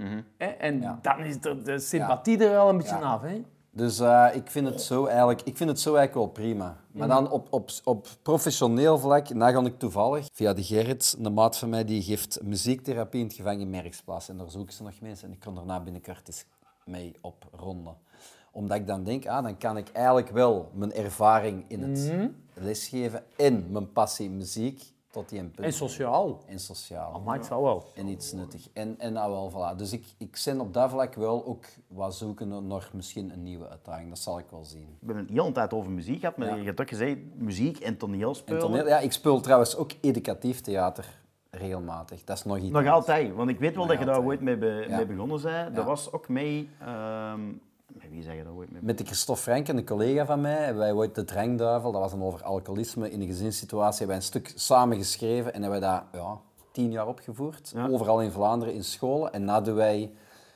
En dan is de sympathie er wel een beetje af. Hè? Dus ik vind het zo eigenlijk wel prima. Maar dan op professioneel vlak, dan ga ik toevallig via de Gerrit, een maat van mij, die geeft muziektherapie in het gevangenmerksplaats. En daar zoeken ze nog mensen en ik kan daarna binnenkort eens mee opronden. Omdat ik dan denk, dan kan ik eigenlijk wel mijn ervaring in het lesgeven en mijn passie muziek tot die punt. En sociaal. En sociaal. Dat maakt het wel. En iets nuttig. En nou wel, voilà. Dus ik ben op dat vlak wel ook wat zoeken naar misschien een nieuwe uitdaging. Dat zal ik wel zien. We hebben het de hele tijd over muziek gehad, maar je hebt ook gezegd muziek en toneelspelen. Ja, ik speel trouwens ook educatief theater regelmatig. Dat is nog iets. Nog altijd, want ik weet wel dat je daar ooit mee begonnen bent. Dat was ook mee... Wie zeg je dat ooit mee? Met de Christophe Frank, een collega van mij, hebben wij ooit de Drankduivel, dat was dan over alcoholisme in een gezinssituatie, hebben wij een stuk samen geschreven en hebben wij dat 10 jaar opgevoerd. Ja. Overal in Vlaanderen, in scholen. En na doen wij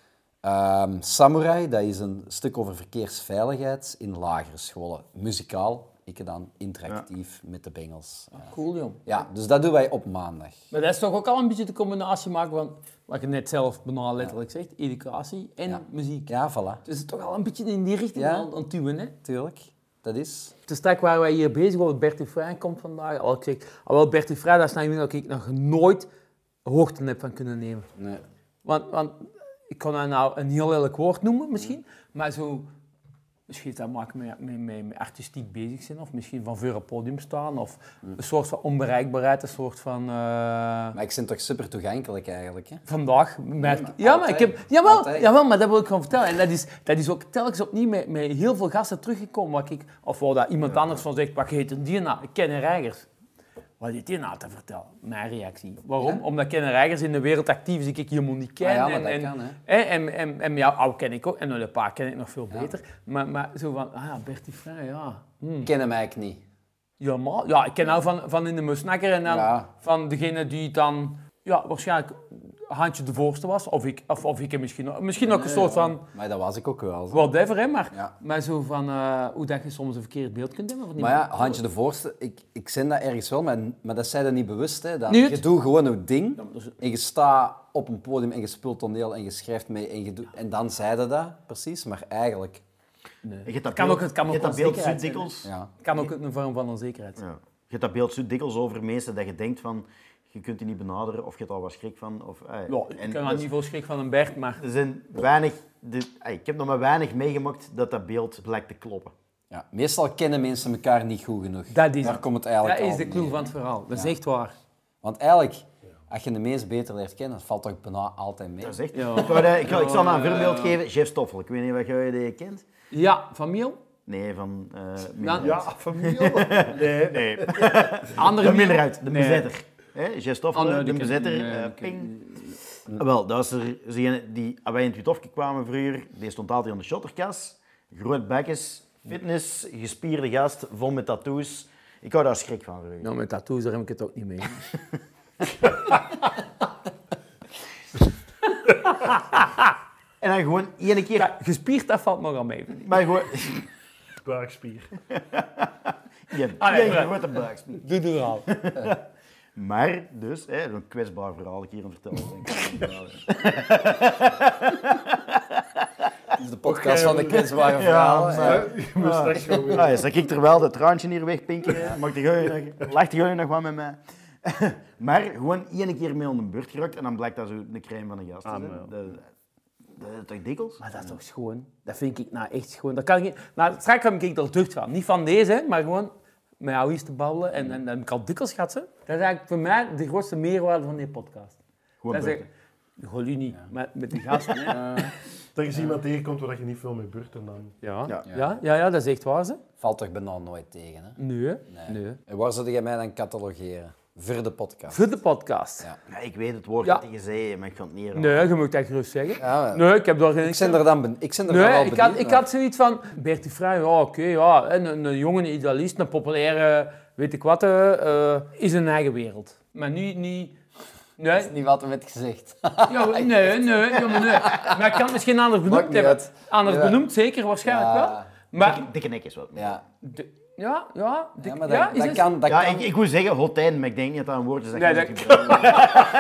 Samurai, dat is een stuk over verkeersveiligheid in lagere scholen. Muzikaal. Ik dan interactief met de Bengels. Cool, jong. Ja, dus dat doen wij op maandag. Maar dat is toch ook al een beetje de combinatie maken van, wat je net zelf bijna letterlijk zegt, educatie en muziek. Ja, voilà. Dus het is toch al een beetje in die richting aan het duwen, hè? Tuurlijk. Dat is... Het is straks waar wij hier bezig waren, Bertie Vrij komt vandaag. Al ik zeg, Bertie Vrij, dat is nou iemand dat ik nog nooit hoogte heb van kunnen nemen. Nee. Want ik kan dat nou een heel lelijk woord noemen misschien, maar zo... Misschien heeft dat maken met artistiek bezig zijn, of misschien van voor een podium staan, of een soort van onbereikbaarheid, een soort van... Maar ik ben toch super toegankelijk eigenlijk, hè? Vandaag merk ik... Ja, maar ik heb... Jawel, maar dat wil ik gewoon vertellen. En dat is ook telkens opnieuw met heel veel gasten teruggekomen, of waar dat iemand anders van zegt, wat heet die nou? Kenny Reigers. Wat heeft die nou te vertellen? Mijn reactie. Waarom? Ja? Omdat Kenny Reigers in de wereld actief is, ik helemaal niet ken. Ja, maar dat kan, hè. En jou oude ken ik ook. En een paar ken ik nog veel beter. Maar zo van, Bertie Vrij, ja. Ken hem eigenlijk niet. Ja, ik ken nou van in de Musnakker en dan van degene die dan, waarschijnlijk handje de voorste was. Of ik misschien ook een soort van... Maar dat was ik ook wel. Whatever, hè, maar zo van hoe dat je soms een verkeerd beeld kunt hebben. Maar ja, handje de voorste, ik zend dat ergens wel, maar dat zei je niet bewust. Hè. Je doet gewoon een ding en je staat op een podium en je speelt toneel en je schrijft mee en dan zei je dat precies, maar eigenlijk... Nee. Het kan ook een vorm van onzekerheid. Ja. Je hebt dat beeld zo dikwijls over mensen dat je denkt van... Je kunt die niet benaderen of je hebt al wat schrik van. Ik heb niet veel schrik van een Bert, maar... Er zijn weinig... ik heb nog maar weinig meegemaakt dat beeld blijkt te kloppen. Ja, meestal kennen mensen elkaar niet goed genoeg. Daar komt het eigenlijk Dat is de clue van het verhaal. Dat is echt waar. Want eigenlijk, als je de meest beter leert kennen, valt toch bijna altijd mee. Dat is echt... Ik zal nou een voorbeeld geven. Jeff Stoffel. Ik weet niet wat jij die kent. Ja, van Miel? Nee, van... van Miel? Nee. Andere Minderheid, de bezetter. Jeff Stoffel, de bezetter. Ping. Wel, dat was er die wij in het Witofke kwamen vroeger. Die stond altijd aan de shotterkas. Groot bekjes, fitness, gespierde gast, vol met tattoos. Ik hou daar schrik van vroeger. Nou, met tattoos daar heb ik het ook niet mee. En dan gewoon één keer... Ja, gespierd, dat valt nog aan mee. Maar gewoon... Buikspier. Je grote buikspier. Doe er al. Maar, dus, een kwetsbaar verhaal ik hier aan het vertellen. Denk ik. Het is de podcast van de kwetsbare verhalen. Ja, Je moet straks gewoon weer... Ja, zag ik er wel dat traantje hier wegpinken. Lacht de nog wat met mij. Maar gewoon 1 keer mee aan de beurt geraakt en dan blijkt dat zo de crème van een gast te zijn. Dat is toch dikwijls? Maar dat is toch schoon? Dat vind ik nou echt schoon. Dat kan ik niet... Nou, straks heb ik er deugd van. Niet van deze, hè, maar gewoon met jou eens te babbelen. En dan heb ik al dikwijls gehad. Dat is eigenlijk voor mij de grootste meerwaarde van die podcast. Gewoon dat is echt... Gewoon u niet, met die gasten. Hè. Dat je iemand tegenkomt waar je niet veel mee beurt en dan... Ja, dat is echt waar, ze. Valt toch bijna nooit tegen, hè? Nee. En waar zou jij mij dan catalogeren? Voor de podcast. Voor de podcast. Ja. Ja, ik weet het woord Ja. dat je gezegd, maar ik kan het niet Nee, je moet dat gerust zeggen. Ja, Nee, ik heb daar geen... ik ben er dan wel benieuwd ik naar. had zoiets van... Bertie Vrij, ja, oké, ja. Een jonge idealist, een populaire... Weet ik wat, is een eigen wereld. Maar nu niet... Nee, Dat is niet wat er werd gezegd. ja, nee. Maar ik kan het misschien anders Maakt benoemd niet hebben. uit. Anders Ja. benoemd, zeker, waarschijnlijk wel. Maar... Dikke nek is wat. Ja, Ja, maar dat kan... Ja, ik wil zeggen hotijn, maar ik denk niet dat dat een woord is dat Nee, je dat- moet gebruiken.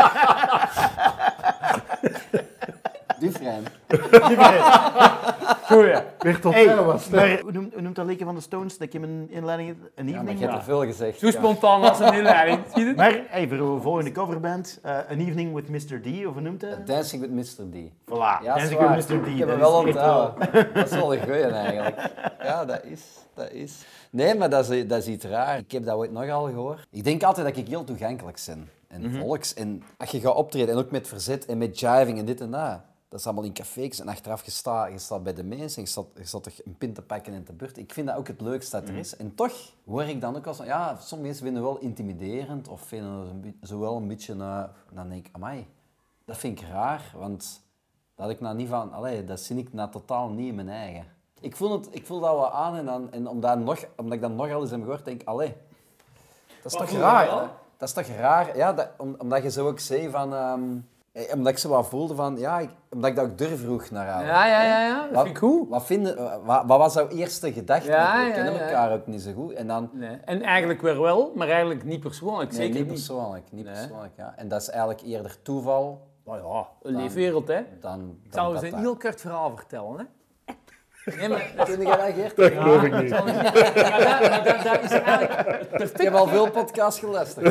Dufresne. Goeie. Weer tot Hey, was het. maar hoe noemt dat liedje van de Stones? Dat ik in mijn inleiding een Ja, maar evening... je hebt er veel gezegd. Zo spontaan als een inleiding. Zie je het? Maar hey, voor de volgende coverband, An Evening with Mr. D, of hoe noemt dat? Dancing with Mr. D. Voilà, Ja, Dancing zwaar. with Mr. D. Ik heb dat hem wel is echt wel- onthouden. Dat is wel een goeie eigenlijk. Ja, dat is. Nee, maar dat is iets raar. Ik heb dat ooit nogal gehoord. Ik denk altijd dat ik heel toegankelijk ben. En volks. En als je gaat optreden, en ook met verzet en met jiving en dit en dat. Dat is allemaal in cafés. En achteraf, je staat bij de mensen. Je staat toch een pint te pakken en te beurt. Ik vind dat ook het leukste dat er is. En toch hoor ik dan ook al zo... Ja, sommige mensen vinden het wel intimiderend. Of vinden het zo wel een beetje... dan denk ik, amai, dat vind ik raar. Want dat ik nou niet van... Allee, dat zie ik nou totaal niet in mijn eigen. Ik voel dat wel aan en omdat ik dat nogal eens heb gehoord, denk ik, allee, dat is toch raar? Hè? Dat is toch raar? Ja, omdat je zo ook zei van... omdat ik zo wat voelde van... Ja, omdat ik dat ook durf vroeg naar jou. Ja. Dat vind ik goed. Wat was jouw eerste gedachte? Ja, We kennen ja. elkaar ook niet zo goed. En dan... Nee. En eigenlijk weer wel, maar eigenlijk niet persoonlijk. Nee, Zeker niet niet. persoonlijk. Ja. En dat is eigenlijk eerder toeval Nou ja, een leefwereld, hè. dan Ik zal eens dat een heel kort verhaal vertellen, hè. Nee, maar Kun je gereageerd? Dat geloof ik niet. maar dat is eigenlijk perfect. Ik heb al veel podcasts geluisterd.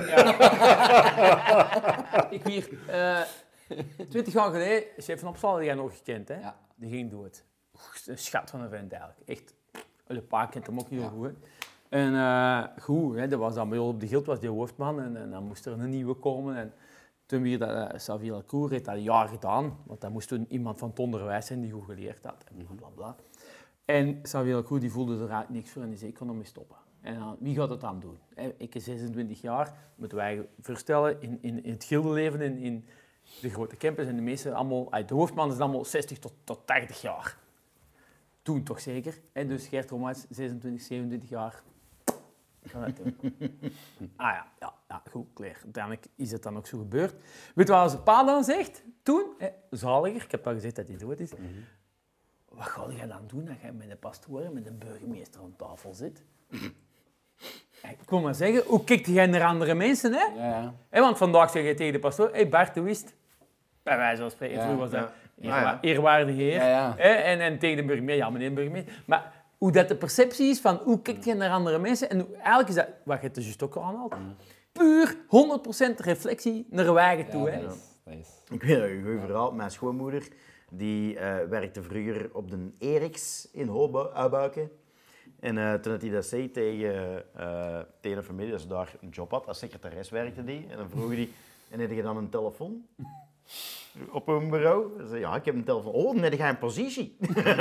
Ik hier 20 jaar geleden, chef van Opstal, die jij nog gekend, hè? Ja. Die ging dood. Een schat van een vent eigenlijk. Echt. Een paar kent hem ook heel goed. Hè. En goed, hè, dat was dan bij ons op de Gild, was die hoofdman. En dan moest er een nieuwe komen. En toen weer dat Xavier Lacour heeft dat een jaar gedaan. Want dat moest toen iemand van het onderwijs zijn die goed geleerd had. En blablabla. En Xavier Lacour die voelde er eigenlijk niks voor en die zei, ik kon ermee stoppen. En dan, wie gaat het dan doen? Ik is 26 jaar, moeten wij voorstellen, in het gildenleven, in de grote campus en de meeste allemaal, de hoofdman is allemaal 60 tot 80 jaar. Toen toch zeker. En dus Gert Romaerts, 26, 27 jaar. Kan dat doen. Ja, goed, klaar. Uiteindelijk is het dan ook zo gebeurd. Weet je wat zijn pa dan zegt? Toen, zaliger, ik heb al gezegd dat hij dood is. Wat ga je dan doen als je met een pastoor en met een burgemeester aan tafel zit? Ik kom maar zeggen, hoe kijkt jij naar andere mensen, hè? Ja. Want vandaag zeg je tegen de pastoor, hey Bart, hoe is het? Bij wijze van spreken, vroeger was dat eerwaarde heer. Ja. En tegen de burgemeester, ja meneer burgemeester. Maar hoe dat de perceptie is van hoe kijkt je naar andere mensen en eigenlijk is dat, wat je het dus ook al aanhaalt, puur 100% reflectie naar je eigen toe. Hè? Dat is. Ik weet een goed verhaal. Mijn schoonmoeder die werkte vroeger op de Eriks in Hobuiken. En toen hij dat zei tegen een familie, dat ze daar een job had, als secretaris werkte die. En dan vroeg hij, en heb je dan een telefoon? Op een bureau? Ze zei, ja, ik heb een telefoon. Oh, dan heb je een positie.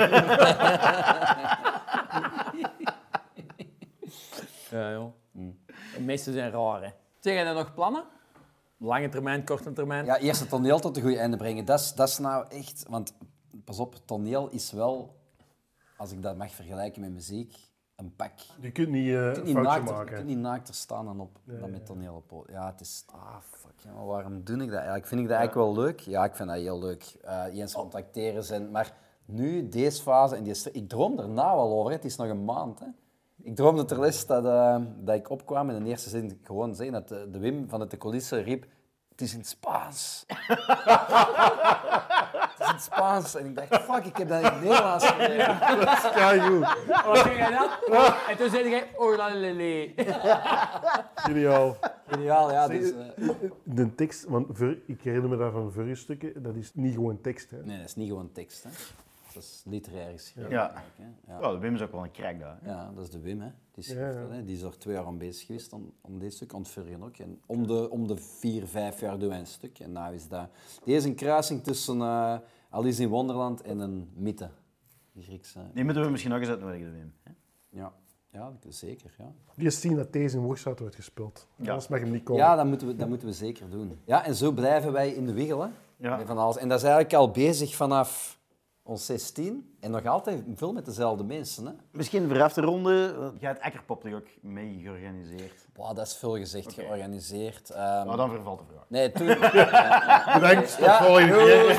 Ja, joh. De meeste zijn raar, hè. Zeg jij dan nog plannen? Lange termijn, korte termijn? Ja, eerst het toneel tot een goed einde brengen. Dat is nou echt... Want, pas op, toneel is wel, als ik dat mag vergelijken met muziek, een pak. Je kunt niet Je kunt een niet foutje naakter, maken. je kunt niet naakter staan dan met toneel op. Ja, het is... fuck, ja, maar waarom doe ik dat eigenlijk? Vind ik dat eigenlijk wel leuk? Ja, ik vind dat heel leuk. Eens contacteren zijn. Maar nu, deze fase, en ik droom er nou al over. Het is nog een maand, hè. Ik droomde ter les dat ik opkwam en in de eerste zin gewoon zeggen dat de Wim van de coulissen riep: het is in het Spaans. Het is in het Spaans. En ik dacht, fuck, ik heb dat in het Nederlands geleerd. Dat is keigoed. Wat zeg jij dan? En toen zei jij, oh la lele. Geniaal. Geniaal, ja. Dus, De tekst, want ik herinner me daar van Furry-stukken, dat is niet gewoon tekst. Hè. nee, dat is niet gewoon tekst. Hè. Dat is literair geschreven. Ja. eigenlijk, hè. Ja. Ja, de Wim is ook wel een crack daar. Ja, dat is de Wim. Hè. Die, schrijft Ja, ja. dat, hè. Die is er 2 jaar aan bezig geweest om dit stuk, aan het furryen ook. En om de 4-5 jaar doen wij een stuk. En nou is dat... Die is een kruising tussen Alice in Wonderland en een mythe. Die Griekse... Die moeten we misschien nog eens uitnodigen, de Wim. hè? Ja, zeker. Ja, Die is zien dat deze in Worsthout wordt gespeeld. Ja. Anders mag hem niet komen. ja dat moeten we zeker doen. Ja, en zo blijven wij in de wiegel. Hè. Ja. Met van alles. En dat is eigenlijk al bezig vanaf ons 16 en nog altijd veel met dezelfde mensen. Hè. Misschien voor af te ronden, jij hebt Akkerpop toch ook mee georganiseerd? Wow, dat is veel gezegd, georganiseerd. Maar dan vervalt de vraag. Nee, toen... Bedankt, tot Ja, volgende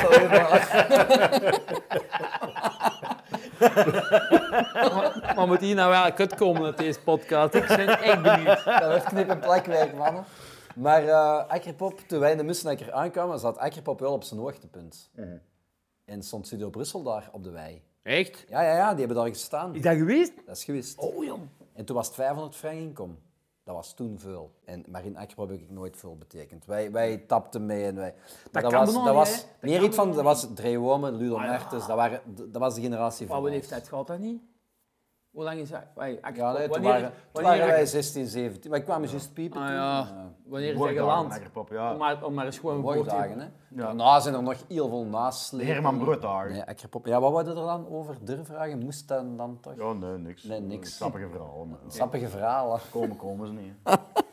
keer. Maar moet hier nou wel kut uit deze podcast? Ik ben echt benieuwd. Dat was knip- en plakwerk, mannen. Maar Akkerpop, toen wij in de Mussenakker aankwamen, zat Akkerpop wel op zijn hoogtepunt. En stond Studio Brussel daar op de wei. Echt? Ja, die hebben daar gestaan. Is dat geweest? Dat is geweest. Oh, jong. En toen was het 500 frank inkom. Dat was toen veel. Maar in Akkerpop heb ik nooit veel betekend. Wij tapten mee en wij... Maar kan was, me nog dat niet, was hè? Dat meer kan iets me van... nog Dat was Dre Wome, Ludo Ah, ja. Mertens, dat was de generatie Wat voor voor ons. leeftijd gaat dat niet? Hoe lang is dat? Ja, nee, toen waren wij 16, 17. Maar ik kwam juist piepen Ah toen. ja, wanneer is dat Woorddagen, geland? Akkerpop, ja. Om maar eens gewoon een woordje... Woorddagen, hè. Ja. Daarna zijn er nog heel veel De naslepen. Herman Brooddagen. Nee, Akkerpop. Ja, wat hadden er dan over durfvragen? Moest dat dan toch? Ja, nee, niks. Nee, niks. Sappige verhalen. Sappige verhalen. Komen ze niet.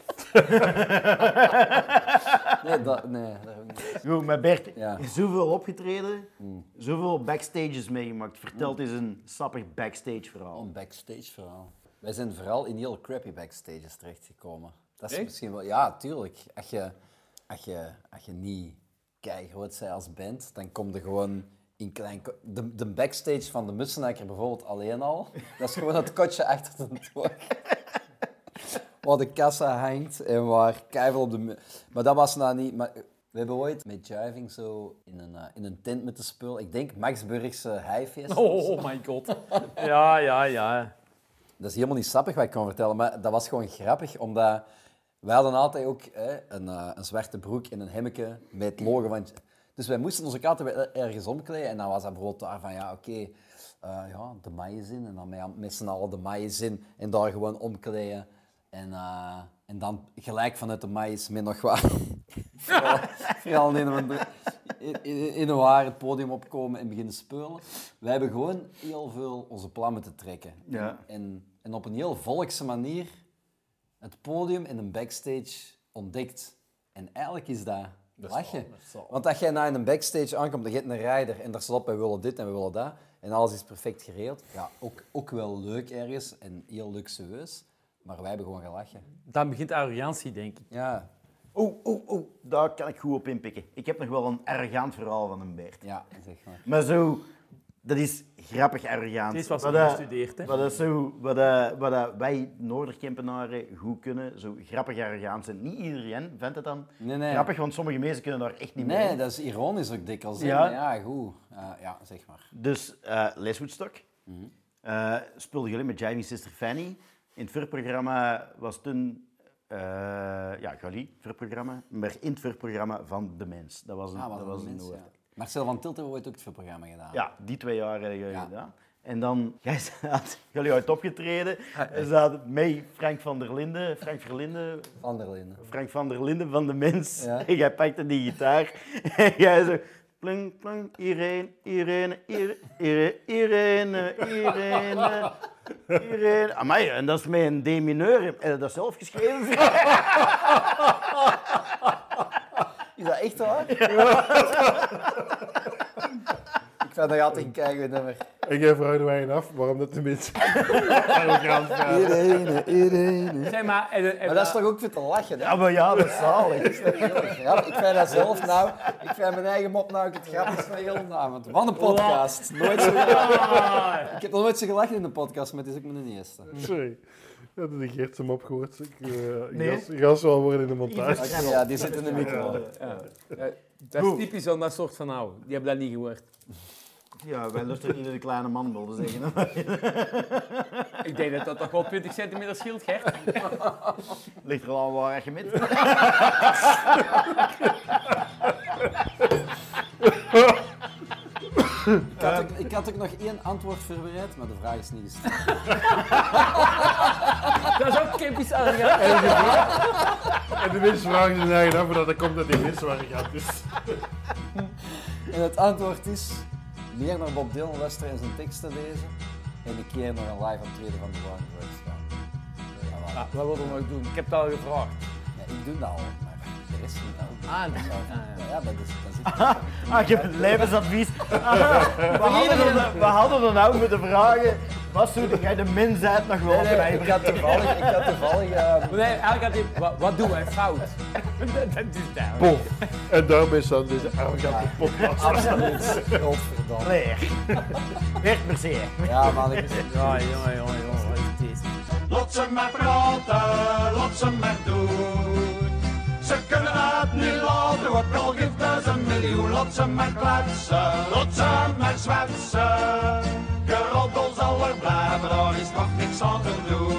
Nee, daar heb ik niet. Goed, maar Bert, Ja. zoveel opgetreden, zoveel backstages meegemaakt. Vertel eens een sappig backstage verhaal. Een backstage verhaal. Wij zijn vooral in heel crappy backstages terechtgekomen. Dat is Echt? misschien wel... Ja, tuurlijk. Als je niet keigroot bent als band, dan kom je gewoon in klein... De backstage van de Mussenakker bijvoorbeeld alleen al, dat is gewoon het kotje achter de toog. Waar de kassa hangt en waar keiveel op de... Maar dat was nou niet... Maar we hebben ooit met Jiving zo in een tent met de spul. Ik denk Max Burgse Highfeest. Oh my god. Ja. Dat is helemaal niet sappig wat ik kan vertellen, maar dat was gewoon grappig, omdat wij hadden altijd ook een zwarte broek en een hemmetje met het logo van... Dus wij moesten ons ook altijd wel ergens omkleden en dan was dat bijvoorbeeld daar van, de maïzin en dan met z'n allen de maïzin en daar gewoon omkleden. En dan gelijk vanuit de maïs met nog wat... vooral in een waar het podium opkomen en beginnen spelen. Wij hebben gewoon heel veel onze plan te trekken. Ja. En op een heel volkse manier het podium en een backstage ontdekt. En eigenlijk is dat lachen. Want als jij naar een backstage aankomt, dan je hebt een rider en daar staat op, wij willen dit en we willen dat. En alles is perfect geregeld. Ja, ook wel leuk ergens en heel luxueus. Maar wij hebben gewoon gelachen. Dan begint arrogantie, denk ik. Ja, Daar kan ik goed op inpikken. Ik heb nog wel een arrogant verhaal van een Bert. ja, zeg maar. Maar zo, dat is grappig arrogant. Het is wat Wat ze dat- gestudeerd, hè. Wat dat wij Noorderkempenaren goed kunnen, zo grappig arrogant zijn. Niet iedereen vindt het dan Nee. grappig, want sommige mensen kunnen daar echt niet mee. Nee, dat is ironisch ook dikwijls. hè. Ja. Maar ja, goed. Ja, zeg maar. Dus Les Woodstock. Speelden jullie met Jiving Sister Fanny. In het VUR-programma was toen... Galie, VUR-programma. Maar in het VUR-programma van De Mens. Dat was een mensen, Noord. ja. Marcel van Tilt hebben we ooit ook het programma gedaan. Ja, die 2 jaar hebben jullie Ja. gedaan. En dan, jullie uit opgetreden. En zaten mee Frank van der Linden, Van der Linden. Frank van der Linden van De Mens. Ja. En jij pakte die gitaar. En jij zo... Plunk, plunk, Irene. Amai, en dat is met een D-mineur. Heb je dat zelf geschreven? Is dat echt waar? Ik ga nog altijd kijken nummer. En jij vraagt mij af waarom dat de mensen... Iedereen. Zeg maar, Maar dat is toch ook voor te lachen, hè? Ja, maar ja, dat is zalig. Dat is toch heel grappig. Ik vind dat zelf nou... Ik vind mijn eigen mop nou ook het grappigste van heel de avond. Wat een podcast. Nooit zo gelachen. Ik heb nog nooit zo gelachen in een podcast, maar het is ook mijn eerste. Sorry. Dat heb de Geert hem opgehoord. Nee. Gas wel worden in de montage. Ja, die zit in de micro. dat is typisch van dat soort van nou. Die hebben dat niet gehoord. Ja, wij luisteren niet naar de kleine man wilde zeggen. Ik denk dat dat toch wel 20 centimeter scheelt, Gert. Ligt er al waar je met. Ik had ook nog één antwoord voorbereid, maar de vraag is niet gesteld. Dat is ook typisch arrogant. En de mensen vragen zich eigen af dat komt dat die mensen waar gaat. Dus. En het antwoord is... meer naar Bob Dylan luisteren en zijn teksten lezen. En een keer naar een live optreden van de Warm Boys gaan. Ja, Ja, wat willen we nog doen? Ik heb het al gevraagd. ik doe dat al, maar de rest niet al. Ja, dat is Ik heb een levensadvies. We hadden er nou moeten vragen, wat zou jij de mensheid nog wel krijgen? Ik had toevallig... Nee, eigenlijk had hij, wat doen wij fout? Dat is duidelijk. En daarmee staan deze arrogante podcast. Absoluut. Godverdamme. Leer. Werkt per se. Ja, man, ik... Ja, jongen. Laat ze maar praten, laat ze maar doen. Ze kunnen het niet laten, ook al geeft dat ze een miljoen. Laat ze maar kletsen, laat ze maar zwetsen. Geroddel zal er blijven, daar is nog niks aan te doen.